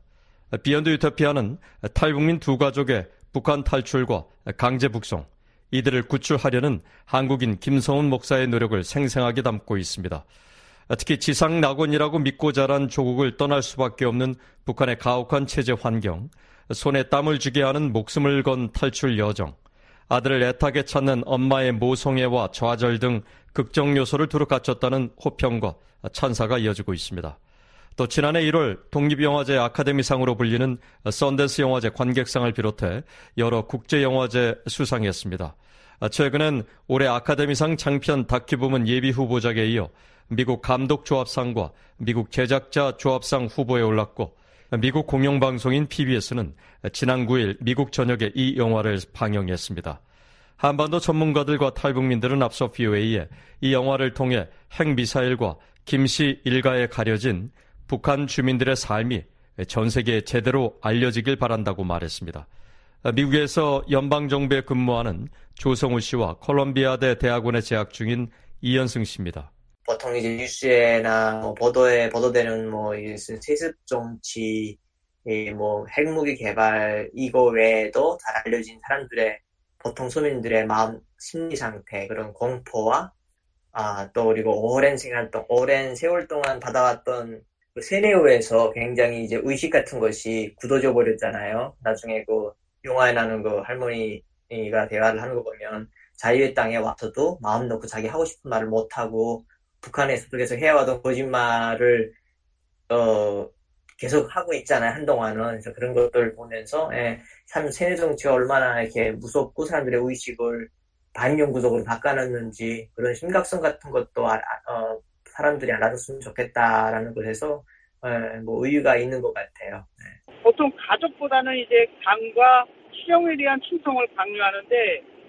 비욘드 유토피아는 탈북민 두 가족의 북한 탈출과 강제 북송, 이들을 구출하려는 한국인 김성훈 목사의 노력을 생생하게 담고 있습니다. 특히 지상 낙원이라고 믿고 자란 조국을 떠날 수밖에 없는 북한의 가혹한 체제 환경, 손에 땀을 쥐게 하는 목숨을 건 탈출 여정, 아들을 애타게 찾는 엄마의 모성애와 좌절 등 극적 요소를 두루 갖췄다는 호평과 찬사가 이어지고 있습니다. 또 지난해 일월 독립영화제 아카데미상으로 불리는 썬댄스 영화제 관객상을 비롯해 여러 국제영화제 수상했습니다. 최근엔 올해 아카데미상 장편 다큐 부문 예비 후보작에 이어 미국 감독조합상과 미국 제작자 조합상 후보에 올랐고, 미국 공영방송인 피비에스는 지난 구일 미국 전역에 이 영화를 방영했습니다. 한반도 전문가들과 탈북민들은 앞서 브이오에이에 이 영화를 통해 핵미사일과 김씨 일가에 가려진 북한 주민들의 삶이 전 세계에 제대로 알려지길 바란다고 말했습니다. 미국에서 연방정부에 근무하는 조성우 씨와 콜롬비아대 대학원에 재학 중인 이현승 씨입니다. 보통 이제 뉴스에나 뭐 보도에 보도되는 뭐 세습 정치, 뭐 핵무기 개발 이거 외에도 잘 알려진 사람들의 보통 서민들의 마음 심리 상태, 그런 공포와 아, 또 그리고 오랜 시간 동 오랜 세월 동안 받아왔던 그 세뇌후에서 굉장히 이제 의식 같은 것이 굳어져 버렸잖아요. 나중에 그 영화에 나오는 그 할머니가 대화를 하는 거 보면 자유의 땅에 와서도 마음 놓고 자기 하고 싶은 말을 못 하고 북한에서 계속 해와던 거짓말을 어 계속 하고 있잖아요, 한동안은. 그래서 그런 것들을 보면서 예, 참 세뇌 정치가 얼마나 이렇게 무섭고 사람들의 의식을 반영구적으로 바꿔놨는지 그런 심각성 같은 것도 아, 어, 사람들이 알아줬으면 좋겠다라는 것에서 예, 뭐 의의가 있는 것 같아요. 예. 보통 가족보다는 이제 당과 실용에 대한 충성을 강요하는데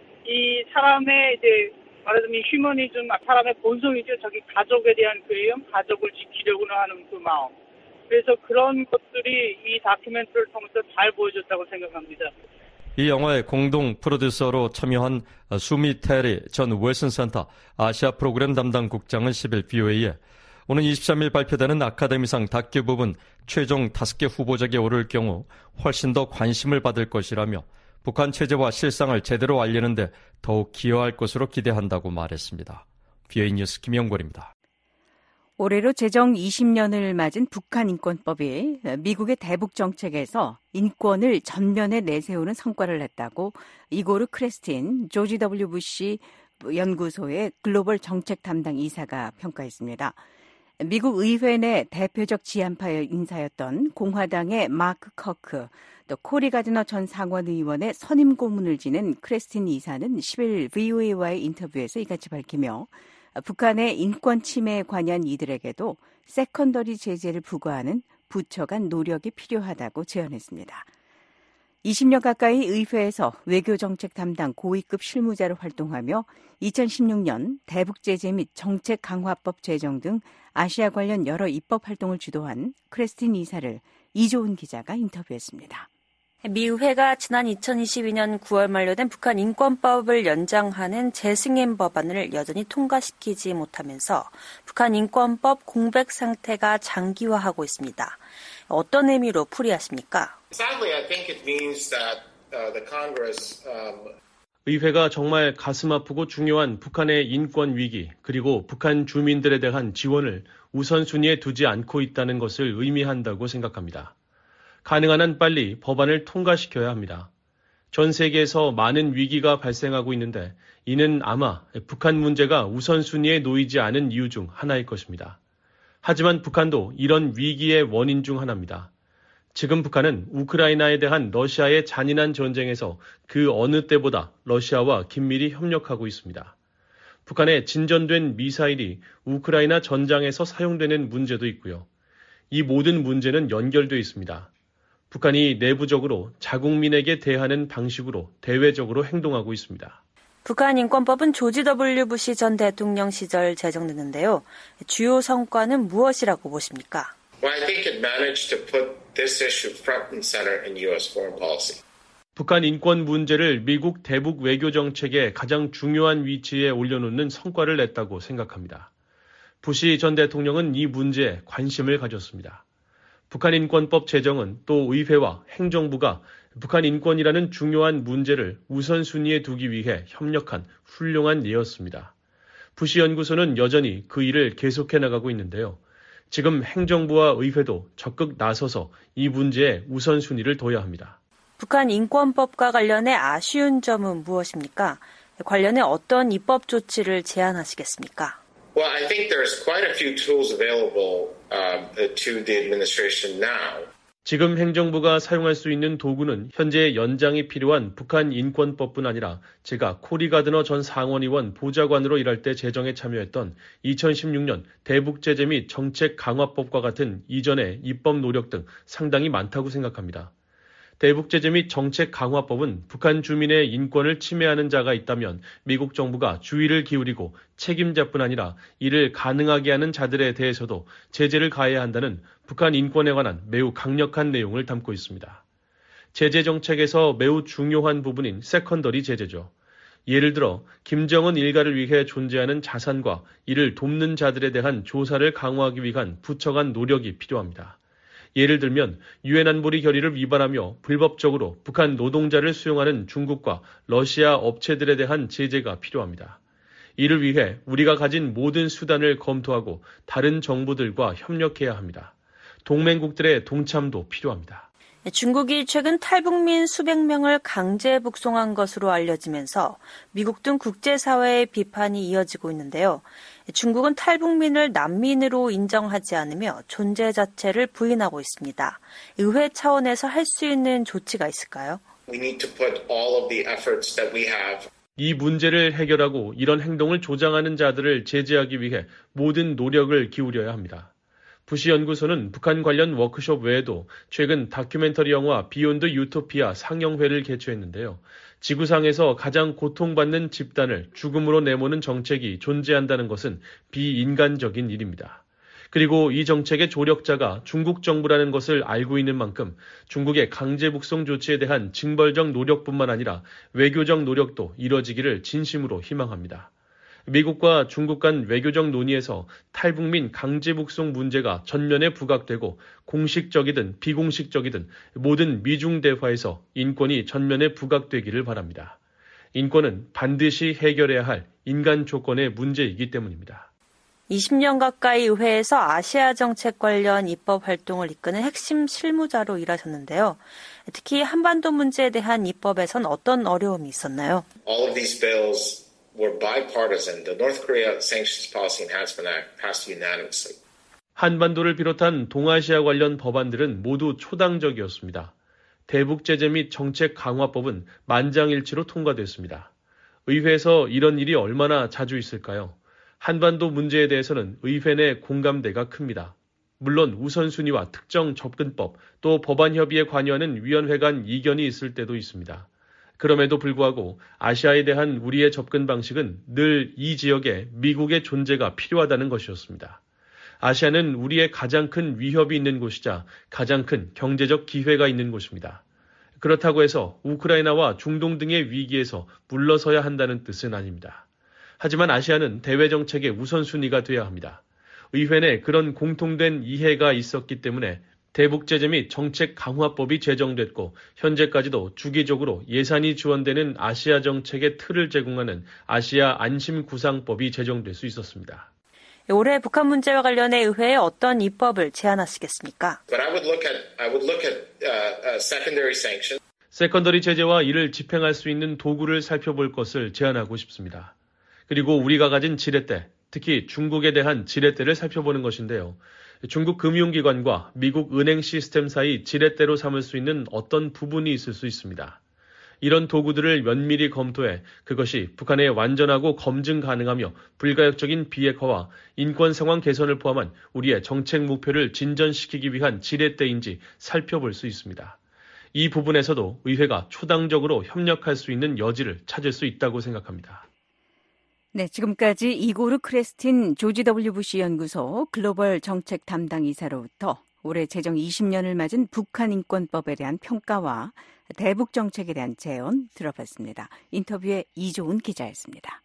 이 사람의 이제 말하자면 휴머니즘, 사람의 본성이죠. 저기 가족에 대한 그리움, 가족을 지키려고 하는 그 마음. 그래서 그런 것들이 이 다큐멘터리를 통해서 잘 보여줬다고 생각합니다. 이 영화의 공동 프로듀서로 참여한 수미 테리 전 웰슨 센터 아시아 프로그램 담당 국장은 십일 브이오에이에 오는 이십삼일 발표되는 아카데미상 다큐 부분 최종 다섯 개 후보작에 오를 경우 훨씬 더 관심을 받을 것이라며 북한 체제와 실상을 제대로 알리는데 더욱 기여할 것으로 기대한다고 말했습니다. 브이오에이 뉴스 김영걸입니다. 올해로 제정 이십 년을 맞은 북한 인권법이 미국의 대북 정책에서 인권을 전면에 내세우는 성과를 냈다고 이고르 크레스틴 조지 더블유 부시 연구소의 글로벌 정책 담당 이사가 평가했습니다. 미국 의회 내 대표적 지한파 인사였던 공화당의 마크 커크, 또 코리 가드너 전 상원의원의 선임 고문을 지낸 크레스틴 이사는 십일 브이오에이와의 인터뷰에서 이같이 밝히며 북한의 인권 침해에 관여한 이들에게도 세컨더리 제재를 부과하는 부처 간 노력이 필요하다고 제언했습니다. 이십 년 가까이 의회에서 외교정책 담당 고위급 실무자로 활동하며 이천십육 년 대북제재 및 정책 강화법 제정 등 아시아 관련 여러 입법 활동을 주도한 크레스틴 이사를 이조은 기자가 인터뷰했습니다. 미 의회가 지난 이천이십이 년 구월 만료된 북한 인권법을 연장하는 재승인 법안을 여전히 통과시키지 못하면서 북한 인권법 공백 상태가 장기화하고 있습니다. 어떤 의미로 풀이하십니까? Sadly, I think it means that uh, the Congress um... 의회가 정말 가슴 아프고 중요한 북한의 인권 위기 그리고 북한 주민들에 대한 지원을 우선순위에 두지 않고 있다는 것을 의미한다고 생각합니다. 가능한 한 빨리 법안을 통과시켜야 합니다. 전 세계에서 많은 위기가 발생하고 있는데 이는 아마 북한 문제가 우선순위에 놓이지 않은 이유 중 하나일 것입니다. 하지만 북한도 이런 위기의 원인 중 하나입니다. 지금 북한은 우크라이나에 대한 러시아의 잔인한 전쟁에서 그 어느 때보다 러시아와 긴밀히 협력하고 있습니다. 북한의 진전된 미사일이 우크라이나 전장에서 사용되는 문제도 있고요. 이 모든 문제는 연결되어 있습니다. 북한이 내부적으로 자국민에게 대하는 방식으로 대외적으로 행동하고 있습니다. 북한 인권법은 조지 더블유 부시 전 대통령 시절 제정됐는데요. 주요 성과는 무엇이라고 보십니까? Well, I think it managed to put this issue front and center in 유에스 foreign policy. 북한 인권 문제를 미국 대북 외교 정책의 가장 중요한 위치에 올려놓는 성과를 냈다고 생각합니다. 부시 전 대통령은 이 문제에 관심을 가졌습니다. 북한 인권법 제정은 또 의회와 행정부가 북한 인권이라는 중요한 문제를 우선순위에 두기 위해 협력한 훌륭한 예였습니다. 부시 연구소는 여전히 그 일을 계속해 나가고 있는데요. 지금 행정부와 의회도 적극 나서서 이 문제에 우선순위를 둬야 합니다. 북한 인권법과 관련해 아쉬운 점은 무엇입니까? 관련해 어떤 입법 조치를 제안하시겠습니까? Well, I think there's quite a few tools available uh, to the administration now. 지금 행정부가 사용할 수 있는 도구는 현재 연장이 필요한 북한 인권법뿐 아니라 제가 코리 가드너 전 상원의원 보좌관으로 일할 때 제정에 참여했던 이천십육 년 대북제재 및 정책 강화법과 같은 이전의 입법 노력 등 상당히 많다고 생각합니다. 대북제재 및 정책 강화법은 북한 주민의 인권을 침해하는 자가 있다면 미국 정부가 주의를 기울이고 책임자뿐 아니라 이를 가능하게 하는 자들에 대해서도 제재를 가해야 한다는 북한 인권에 관한 매우 강력한 내용을 담고 있습니다. 제재 정책에서 매우 중요한 부분인 세컨더리 제재죠. 예를 들어 김정은 일가를 위해 존재하는 자산과 이를 돕는 자들에 대한 조사를 강화하기 위한 부처 간 노력이 필요합니다. 예를 들면 유엔 안보리 결의를 위반하며 불법적으로 북한 노동자를 수용하는 중국과 러시아 업체들에 대한 제재가 필요합니다. 이를 위해 우리가 가진 모든 수단을 검토하고 다른 정부들과 협력해야 합니다. 동맹국들의 동참도 필요합니다. 중국이 최근 탈북민 수백 명을 강제 북송한 것으로 알려지면서 미국 등 국제사회의 비판이 이어지고 있는데요. 중국은 탈북민을 난민으로 인정하지 않으며 존재 자체를 부인하고 있습니다. 의회 차원에서 할 수 있는 조치가 있을까요? We need to put all of the efforts that we have. 이 문제를 해결하고 이런 행동을 조장하는 자들을 제재하기 위해 모든 노력을 기울여야 합니다. 부시 연구소는 북한 관련 워크숍 외에도 최근 다큐멘터리 영화 비욘드 유토피아 상영회를 개최했는데요. 지구상에서 가장 고통받는 집단을 죽음으로 내모는 정책이 존재한다는 것은 비인간적인 일입니다. 그리고 이 정책의 조력자가 중국 정부라는 것을 알고 있는 만큼 중국의 강제 북송 조치에 대한 징벌적 노력뿐만 아니라 외교적 노력도 이뤄지기를 진심으로 희망합니다. 미국과 중국 간 외교적 논의에서 탈북민 강제 북송 문제가 전면에 부각되고 공식적이든 비공식적이든 모든 미중 대화에서 인권이 전면에 부각되기를 바랍니다. 인권은 반드시 해결해야 할 인간 조건의 문제이기 때문입니다. 이십 년 가까이 의회에서 아시아 정책 관련 입법 활동을 이끄는 핵심 실무자로 일하셨는데요. 특히 한반도 문제에 대한 입법에선 어떤 어려움이 있었나요? All of these bills were bipartisan. The North Korea Sanctions Policy Enhancement Act passed unanimously. 한반도를 비롯한 동아시아 관련 법안들은 모두 초당적이었습니다. 대북 제재 및 정책 강화법은 만장일치로 통과됐습니다. 의회에서 이런 일이 얼마나 자주 있을까요? 한반도 문제에 대해서는 의회 내 공감대가 큽니다. 물론 우선순위와 특정 접근법, 또 법안 협의에 관여하는 위원회 간 이견이 있을 때도 있습니다. 그럼에도 불구하고 아시아에 대한 우리의 접근 방식은 늘 이 지역에 미국의 존재가 필요하다는 것이었습니다. 아시아는 우리의 가장 큰 위협이 있는 곳이자 가장 큰 경제적 기회가 있는 곳입니다. 그렇다고 해서 우크라이나와 중동 등의 위기에서 물러서야 한다는 뜻은 아닙니다. 하지만 아시아는 대외 정책의 우선순위가 돼야 합니다. 의회 내 그런 공통된 이해가 있었기 때문에 대북제재 및 정책 강화법이 제정됐고 현재까지도 주기적으로 예산이 지원되는 아시아 정책의 틀을 제공하는 아시아 안심구상법이 제정될 수 있었습니다. 올해 북한 문제와 관련해 의회에 어떤 입법을 제안하시겠습니까? But I would look at I would look at uh, uh, secondary sanctions. 세컨더리 제재와 이를 집행할 수 있는 도구를 살펴볼 것을 제안하고 싶습니다. 그리고 우리가 가진 지렛대, 특히 중국에 대한 지렛대를 살펴보는 것인데요. 중국 금융기관과 미국 은행 시스템 사이 지렛대로 삼을 수 있는 어떤 부분이 있을 수 있습니다. 이런 도구들을 면밀히 검토해 그것이 북한의 완전하고 검증 가능하며 불가역적인 비핵화와 인권 상황 개선을 포함한 우리의 정책 목표를 진전시키기 위한 지렛대인지 살펴볼 수 있습니다. 이 부분에서도 의회가 초당적으로 협력할 수 있는 여지를 찾을 수 있다고 생각합니다. 네, 지금까지 이고르 크레스틴 조지 더블유 부시 연구소 글로벌 정책 담당 이사로부터 올해 제정 이십 년을 맞은 북한 인권법에 대한 평가와 대북 정책에 대한 제언 들어봤습니다. 인터뷰에 이조은 기자였습니다.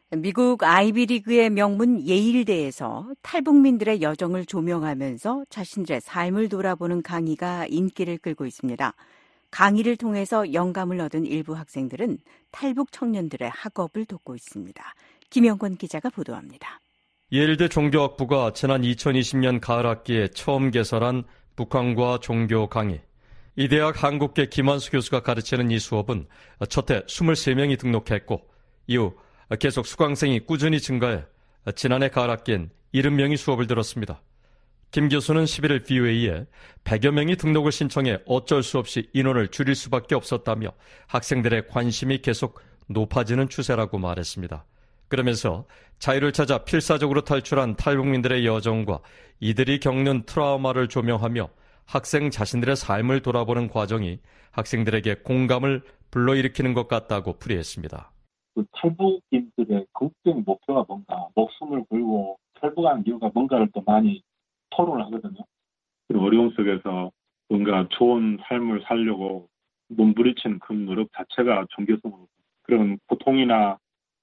미국 아이비리그의 명문 예일대에서 탈북민들의 여정을 조명하면서 자신들의 삶을 돌아보는 강의가 인기를 끌고 있습니다. 강의를 통해서 영감을 얻은 일부 학생들은 탈북 청년들의 학업을 돕고 있습니다. 김영권 기자가 보도합니다. 예일대 종교학부가 지난 이천이십 년 가을 학기에 처음 개설한 북한과 종교 강의. 이 대학 한국계 김환수 교수가 가르치는 이 수업은 첫해 이십삼 명이 등록했고 이후 계속 수강생이 꾸준히 증가해 지난해 가을 학기엔 칠십 명이 수업을 들었습니다. 김 교수는 십일 일 브이오에이에 백여 명이 등록을 신청해 어쩔 수 없이 인원을 줄일 수밖에 없었다며 학생들의 관심이 계속 높아지는 추세라고 말했습니다. 그러면서 자유를 찾아 필사적으로 탈출한 탈북민들의 여정과 이들이 겪는 트라우마를 조명하며 학생 자신들의 삶을 돌아보는 과정이 학생들에게 공감을 불러일으키는 것 같다고 풀이했습니다. 그 탈북인들의 극적인 목표가 뭔가, 목숨을 걸고 탈북하는 이유가 뭔가를 또 많이 토론을 하거든요. 어려움 속에서 뭔가 좋은 삶을 살려고 몸부림치는 그 노력 자체가 종교성으로, 그런 고통이나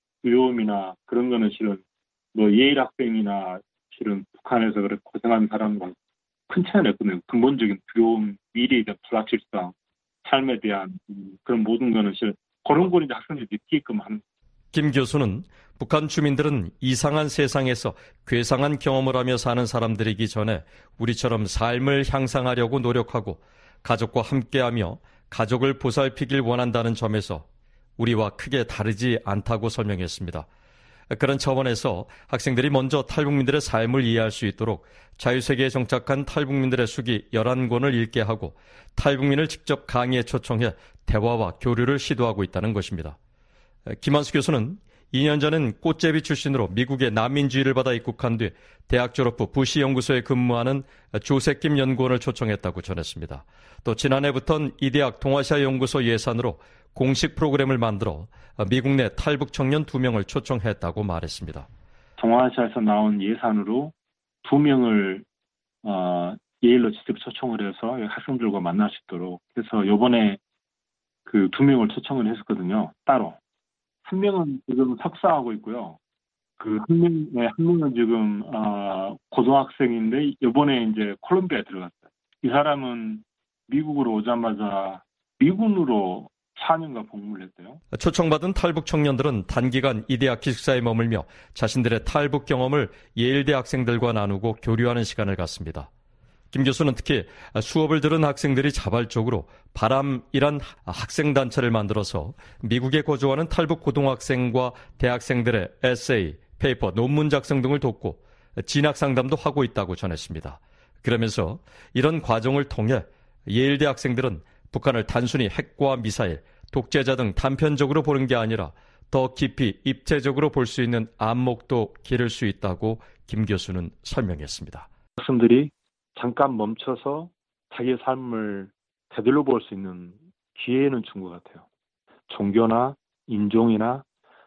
두려움이나 그런 거는 실은 뭐 예일 학생이나 실은 북한에서 그렇게 고생하는 사람과 큰 차이는 없거든요. 근본적인 두려움, 미래에 대한 불확실성, 삶에 대한 그런 모든 거는 실은 그런 걸 이제 학생들이 느끼게끔 하는. 김 교수는 북한 주민들은 이상한 세상에서 괴상한 경험을 하며 사는 사람들이기 전에 우리처럼 삶을 향상하려고 노력하고 가족과 함께하며 가족을 보살피길 원한다는 점에서 우리와 크게 다르지 않다고 설명했습니다. 그런 차원에서 학생들이 먼저 탈북민들의 삶을 이해할 수 있도록 자유세계에 정착한 탈북민들의 수기 열한 권을 읽게 하고 탈북민을 직접 강의에 초청해 대화와 교류를 시도하고 있다는 것입니다. 김한수 교수는 이 년 전엔 꽃제비 출신으로 미국의 난민주의를 받아 입국한 뒤 대학 졸업 후 부시 연구소에 근무하는 조세김 연구원을 초청했다고 전했습니다. 또 지난해부터는 이 대학 동아시아 연구소 예산으로 공식 프로그램을 만들어 미국 내 탈북 청년 두 명을 초청했다고 말했습니다. 동아시아에서 나온 예산으로 두 명을 어, 예일로 직접 초청을 해서 학생들과 만날 수 있도록 해서 이번에 그 두 명을 초청을 했었거든요. 따로. 한 명은 지금 석사하고 있고요. 그 한 명, 네, 한 명은 지금 어, 고등학생인데 이번에 이제 콜롬비아에 들어갔어요. 이 사람은 미국으로 오자마자 미군으로 사 년간 복무를 했대요. 초청받은 탈북 청년들은 단기간 이 대학 기숙사에 머물며 자신들의 탈북 경험을 예일대 학생들과 나누고 교류하는 시간을 갖습니다. 김 교수는 특히 수업을 들은 학생들이 자발적으로 바람이란 학생단체를 만들어서 미국에 거주하는 탈북 고등학생과 대학생들의 에세이, 페이퍼, 논문 작성 등을 돕고 진학 상담도 하고 있다고 전했습니다. 그러면서 이런 과정을 통해 예일대 학생들은 북한을 단순히 핵과 미사일, 독재자 등 단편적으로 보는 게 아니라 더 깊이 입체적으로 볼 수 있는 안목도 기를 수 있다고 김 교수는 설명했습니다. 학생들이 잠깐 멈춰서 자기의 삶을 되돌려 볼 수 있는 기회는 준 것 같아요. 종교나 인종이나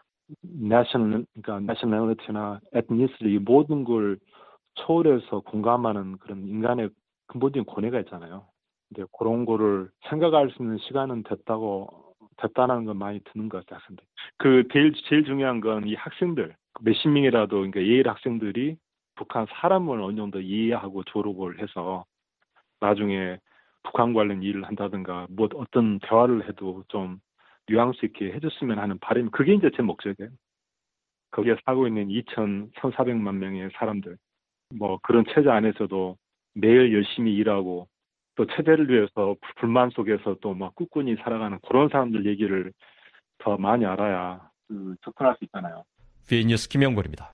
내셔널, 그러니까 내셔널리티나 에트니시티 모든 걸 초월해서 공감하는 그런 인간의 근본적인 권위가 있잖아요. 근데 그런 거를 생각할 수 있는 시간은 됐다고 됐다는 건 많이 드는 것 같아요, 학생들. 그 제일 제일 중요한 건 이 학생들 몇십 명이라도 그러니까 예일 학생들이 북한 사람을 어느 정도 이해하고 졸업을 해서 나중에 북한 관련 일을 한다든가 뭐 어떤 대화를 해도 좀 뉘앙스 있게 해줬으면 하는 바람이 그게 이제 제 목적이에요. 거기에 살고 있는 이천사백만 명의 사람들 뭐 그런 체제 안에서도 매일 열심히 일하고 또 체제를 위해서 불만 속에서 또 막 꿋꿋이 살아가는 그런 사람들 얘기를 더 많이 알아야 그 접근할 수 있잖아요. 비엔뉴스 김영권입니다.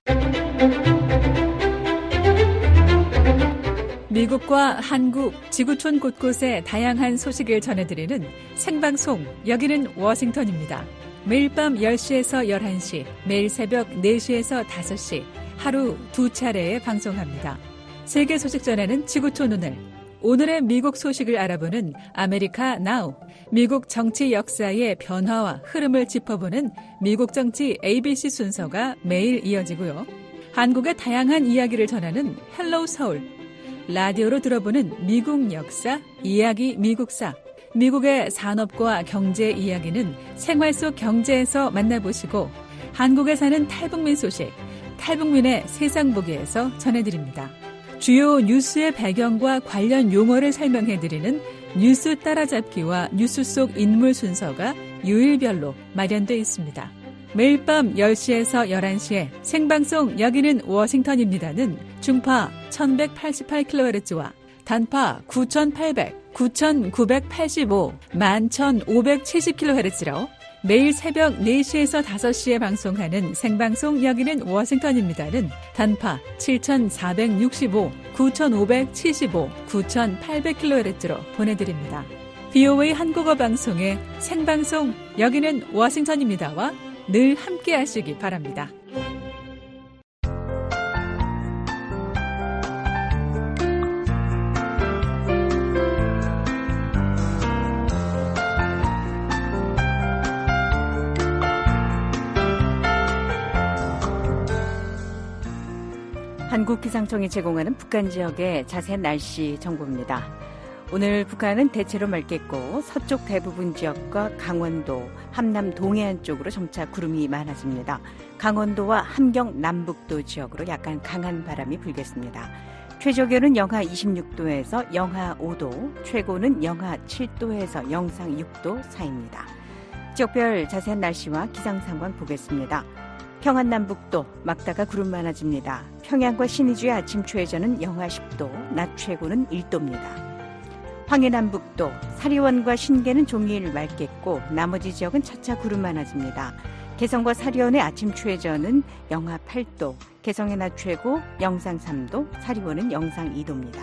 미국과 한국, 지구촌 곳곳의 다양한 소식을 전해드리는 생방송, 여기는 워싱턴입니다. 매일 밤 열 시에서 열한 시, 매일 새벽 네 시에서 다섯 시, 하루 두 차례에 방송합니다. 세계 소식 전하는 지구촌 오늘, 오늘의 미국 소식을 알아보는 아메리카 나우, 미국 정치 역사의 변화와 흐름을 짚어보는 미국 정치 에이비씨 순서가 매일 이어지고요. 한국의 다양한 이야기를 전하는 헬로우 서울, 라디오로 들어보는 미국 역사, 이야기 미국사, 미국의 산업과 경제 이야기는 생활 속 경제에서 만나보시고 한국에 사는 탈북민 소식, 탈북민의 세상보기에서 전해드립니다. 주요 뉴스의 배경과 관련 용어를 설명해드리는 뉴스 따라잡기와 뉴스 속 인물 순서가 요일별로 마련되어 있습니다. 매일 밤 열 시에서 열한 시에 생방송 여기는 워싱턴입니다는 중파 천백팔십팔 킬로헤르츠와 단파 구천팔백, 구천구백팔십오, 만 천오백칠십 킬로헤르츠로 매일 새벽 네 시에서 다섯 시에 방송하는 생방송 여기는 워싱턴입니다는 단파 칠천사백육십오, 구천오백칠십오, 구천팔백 킬로헤르츠로 보내드립니다. 브이오에이 한국어 방송의 생방송 여기는 워싱턴입니다와 늘 함께 하시기 바랍니다. 한국기상청이 제공하는 북한 지역의 자세한 날씨 정보입니다. 오늘 북한은 대체로 맑겠고 서쪽 대부분 지역과 강원도, 함남 동해안 쪽으로 점차 구름이 많아집니다. 강원도와 함경 남북도 지역으로 약간 강한 바람이 불겠습니다. 최저기온은 영하 이십육 도에서 영하 오 도, 최고는 영하 칠 도에서 영상 육 도 사이입니다. 지역별 자세한 날씨와 기상 상황 보겠습니다. 평안 남북도 막다가 구름 많아집니다. 평양과 신의주의 아침 최저는 영하 십 도, 낮 최고는 일 도입니다. 황해 남북도 사리원과 신계는 종일 맑겠고 나머지 지역은 차차 구름 많아집니다. 개성과 사리원의 아침 최저는 영하 팔 도, 개성의 낮 최고 영상 삼 도, 사리원은 영상 이 도입니다.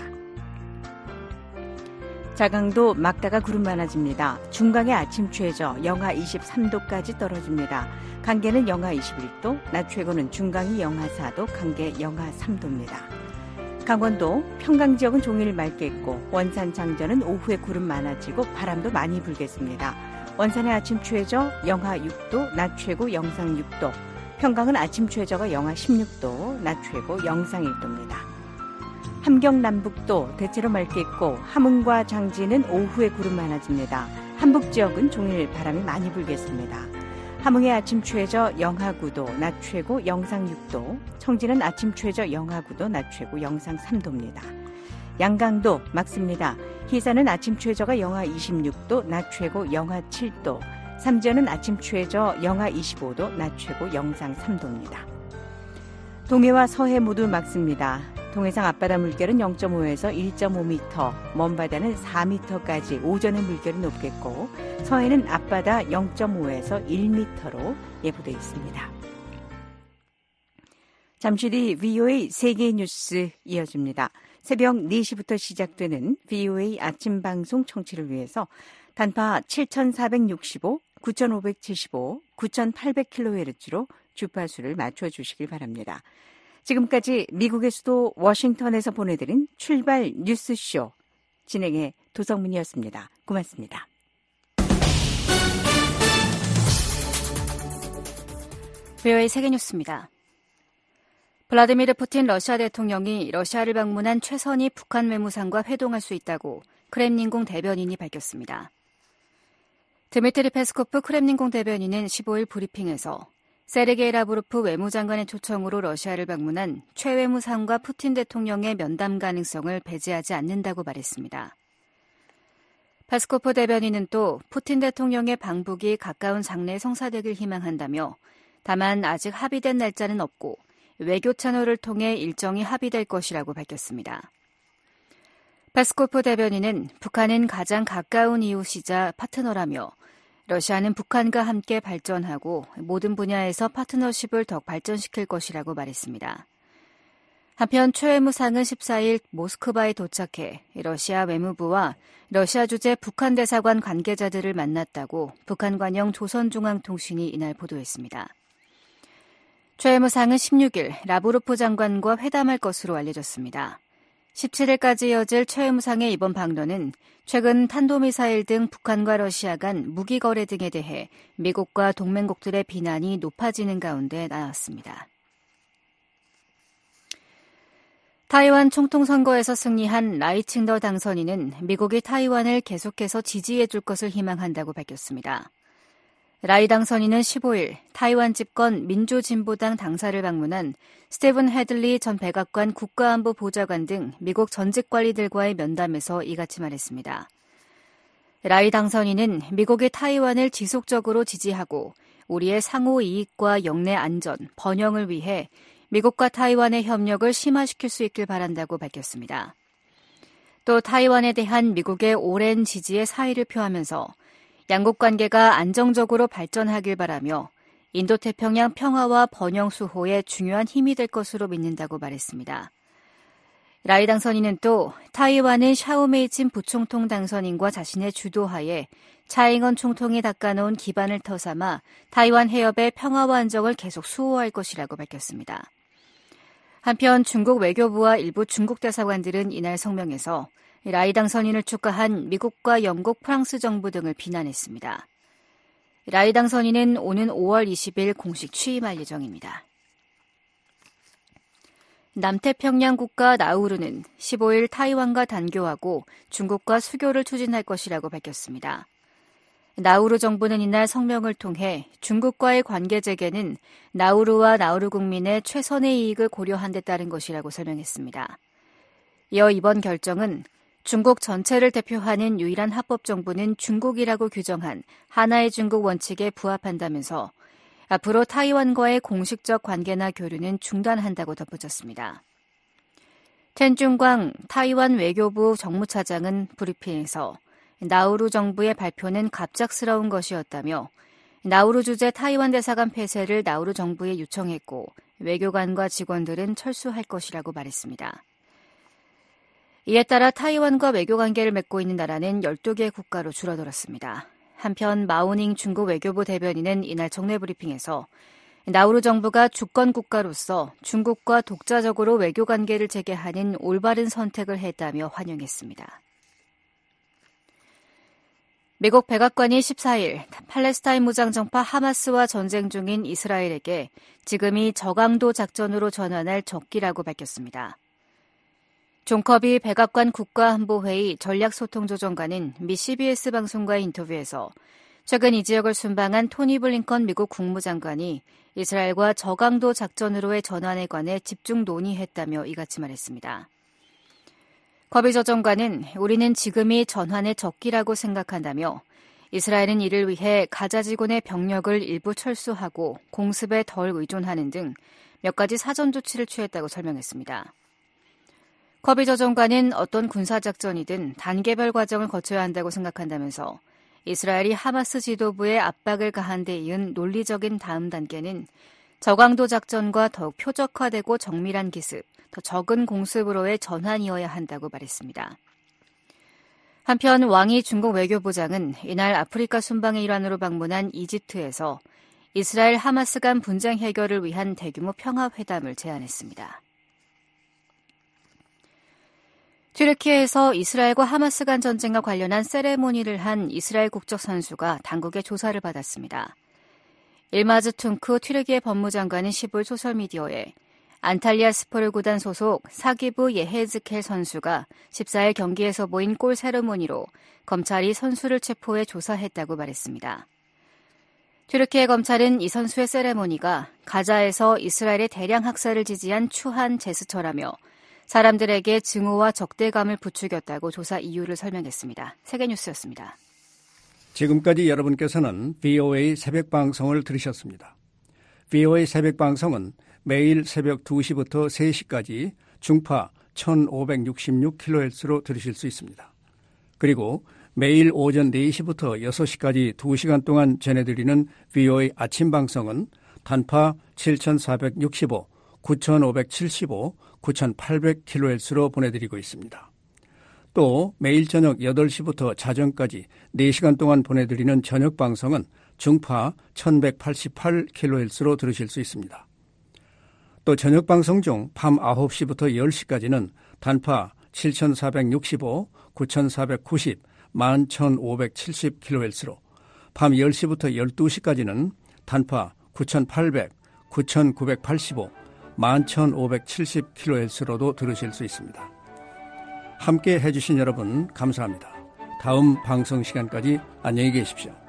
자강도 막다가 구름 많아집니다. 중강의 아침 최저 영하 이십삼 도까지 떨어집니다. 강계는 영하 이십일 도, 낮 최고는 중강이 영하 사 도, 강계 영하 삼 도입니다. 강원도 평강 지역은 종일 맑겠고 원산 장전은 오후에 구름 많아지고 바람도 많이 불겠습니다. 원산의 아침 최저 영하 육 도, 낮 최고 영상 육 도, 평강은 아침 최저가 영하 십육 도, 낮 최고 영상 일 도입니다. 함경 남북도 대체로 맑겠고 함흥과 장진은 오후에 구름 많아집니다. 함북 지역은 종일 바람이 많이 불겠습니다. 함흥의 아침 최저 영하 구 도, 낮 최고 영상 육 도, 청진은 아침 최저 영하 구 도, 낮 최고 영상 삼 도입니다. 양강도 맑습니다. 희산은 아침 최저가 영하 이십육 도, 낮 최고 영하 칠 도, 삼지연은 아침 최저 영하 이십오 도, 낮 최고 영상 삼 도입니다. 동해와 서해 모두 맑습니다. 동해상 앞바다 물결은 영 점 오에서 일 점 오 미터, 먼바다는 사 미터까지 오전에 물결이 높겠고 서해는 앞바다 영 점 오에서 일 미터로 예보되어 있습니다. 잠시 뒤 브이오에이 세계 뉴스 이어집니다. 새벽 네 시부터 시작되는 브이오에이 아침 방송 청취를 위해서 단파 칠천사백육십오, 구천오백칠십오, 구천팔백 킬로헤르츠로 주파수를 맞춰주시길 바랍니다. 지금까지 미국의 수도 워싱턴에서 보내드린 출발 뉴스쇼 진행의 도성민이었습니다. 고맙습니다. 브이오에이 세계뉴스입니다. 블라디미르 푸틴 러시아 대통령이 러시아를 방문한 최선희 북한 외무상과 회동할 수 있다고 크렘린궁 대변인이 밝혔습니다. 드미트리 페스코프 크렘린궁 대변인은 십오일 브리핑에서 세르게이 라브로프 외무장관의 초청으로 러시아를 방문한 최 외무상과 푸틴 대통령의 면담 가능성을 배제하지 않는다고 말했습니다. 페스코프 대변인은 또 푸틴 대통령의 방북이 가까운 장래에 성사되길 희망한다며 다만 아직 합의된 날짜는 없고 외교 채널을 통해 일정이 합의될 것이라고 밝혔습니다. 페스코프 대변인은 북한은 가장 가까운 이웃이자 파트너라며 러시아는 북한과 함께 발전하고 모든 분야에서 파트너십을 더 발전시킬 것이라고 말했습니다. 한편 최 외무상은 십사일 모스크바에 도착해 러시아 외무부와 러시아 주재 북한 대사관 관계자들을 만났다고 북한 관영 조선중앙통신이 이날 보도했습니다. 최 외무상은 십육일 라브로프 장관과 회담할 것으로 알려졌습니다. 십칠일까지 이어질 최 외무상의 이번 방문은 최근 탄도미사일 등 북한과 러시아 간 무기 거래 등에 대해 미국과 동맹국들의 비난이 높아지는 가운데 나왔습니다. 타이완 총통선거에서 승리한 라이칭더 당선인은 미국이 타이완을 계속해서 지지해 줄 것을 희망한다고 밝혔습니다. 라이 당선인은 십오일 타이완 집권 민주진보당 당사를 방문한 스티븐 헤들리 전 백악관 국가안보 보좌관 등 미국 전직 관리들과의 면담에서 이같이 말했습니다. 라이 당선인은 미국이 타이완을 지속적으로 지지하고 우리의 상호 이익과 영내 안전, 번영을 위해 미국과 타이완의 협력을 심화시킬 수 있길 바란다고 밝혔습니다. 또 타이완에 대한 미국의 오랜 지지에 사의를 표하면서 양국 관계가 안정적으로 발전하길 바라며 인도태평양 평화와 번영 수호에 중요한 힘이 될 것으로 믿는다고 말했습니다. 라이 당선인은 또 타이완은 샤오메이친 부총통 당선인과 자신의 주도하에 차잉원 총통이 닦아놓은 기반을 터삼아 타이완 해협의 평화와 안정을 계속 수호할 것이라고 밝혔습니다. 한편 중국 외교부와 일부 중국 대사관들은 이날 성명에서 라이 당선인을 축하한 미국과 영국, 프랑스 정부 등을 비난했습니다. 라이 당선인은 오는 오월 이십일 공식 취임할 예정입니다. 남태평양 국가 나우루는 십오일 타이완과 단교하고 중국과 수교를 추진할 것이라고 밝혔습니다. 나우루 정부는 이날 성명을 통해 중국과의 관계 재개는 나우루와 나우루 국민의 최선의 이익을 고려한 데 따른 것이라고 설명했습니다. 이어 이번 결정은 중국 전체를 대표하는 유일한 합법 정부는 중국이라고 규정한 하나의 중국 원칙에 부합한다면서 앞으로 타이완과의 공식적 관계나 교류는 중단한다고 덧붙였습니다. 텐중광 타이완 외교부 정무차장은 브리핑에서 나우루 정부의 발표는 갑작스러운 것이었다며 나우루 주재 타이완 대사관 폐쇄를 나우루 정부에 요청했고 외교관과 직원들은 철수할 것이라고 말했습니다. 이에 따라 타이완과 외교관계를 맺고 있는 나라는 열두 개 국가로 줄어들었습니다. 한편 마오닝 중국 외교부 대변인은 이날 정례 브리핑에서 나우루 정부가 주권 국가로서 중국과 독자적으로 외교관계를 재개하는 올바른 선택을 했다며 환영했습니다. 미국 백악관이 십사일 팔레스타인 무장정파 하마스와 전쟁 중인 이스라엘에게 지금이 저강도 작전으로 전환할 적기라고 밝혔습니다. 존 커비 백악관 국가안보회의 전략소통조정관은 미 씨비에스 방송과의 인터뷰에서 최근 이 지역을 순방한 토니 블링컨 미국 국무장관이 이스라엘과 저강도 작전으로의 전환에 관해 집중 논의했다며 이같이 말했습니다. 커비 조정관은 우리는 지금이 전환의 적기라고 생각한다며 이스라엘은 이를 위해 가자지군의 병력을 일부 철수하고 공습에 덜 의존하는 등 몇 가지 사전 조치를 취했다고 설명했습니다. 커비 조정관은 어떤 군사작전이든 단계별 과정을 거쳐야 한다고 생각한다면서 이스라엘이 하마스 지도부에 압박을 가한 데 이은 논리적인 다음 단계는 저강도 작전과 더욱 표적화되고 정밀한 기습, 더 적은 공습으로의 전환이어야 한다고 말했습니다. 한편 왕이 중국 외교부장은 이날 아프리카 순방의 일환으로 방문한 이집트에서 이스라엘 하마스 간 분쟁 해결을 위한 대규모 평화회담을 제안했습니다. 튀르키예에서 이스라엘과 하마스 간 전쟁과 관련한 세레모니를 한 이스라엘 국적 선수가 당국의 조사를 받았습니다. 일마즈 퉁크 튀르키예 법무장관은 십오일 소셜미디어에 안탈리아 스포르 구단 소속 사기부 예헤즈켈 선수가 십사일 경기에서 보인 골 세레모니로 검찰이 선수를 체포해 조사했다고 말했습니다. 튀르키예 검찰은 이 선수의 세레모니가 가자에서 이스라엘의 대량 학살을 지지한 추한 제스처라며 사람들에게 증오와 적대감을 부추겼다고 조사 이유를 설명했습니다. 세계뉴스였습니다. 지금까지 여러분께서는 브이오에이 새벽방송을 들으셨습니다. 브이오에이 새벽방송은 매일 새벽 두 시부터 세 시까지 중파 천오백육십육 킬로헤르츠로 들으실 수 있습니다. 그리고 매일 오전 네 시부터 여섯 시까지 두 시간 동안 전해드리는 브이오에이 아침방송은 단파 칠천사백육십오, 구천오백칠십오, 구천팔백 킬로헤르츠로 보내드리고 있습니다. 또 매일 저녁 여덟 시부터 자정까지 네 시간 동안 보내드리는 저녁방송은 중파 천백팔십팔 킬로헤르츠로 들으실 수 있습니다. 또 저녁방송 중 밤 아홉 시부터 열 시까지는 단파 칠천사백육십오, 구천사백구십, 만 천오백칠십 킬로헤르츠로 밤 열 시부터 열두 시까지는 단파 구천팔백, 구천구백팔십오, 만 천오백칠십 킬로헤르츠로도 들으실 수 있습니다. 함께 해주신 여러분 감사합니다. 다음 방송 시간까지 안녕히 계십시오.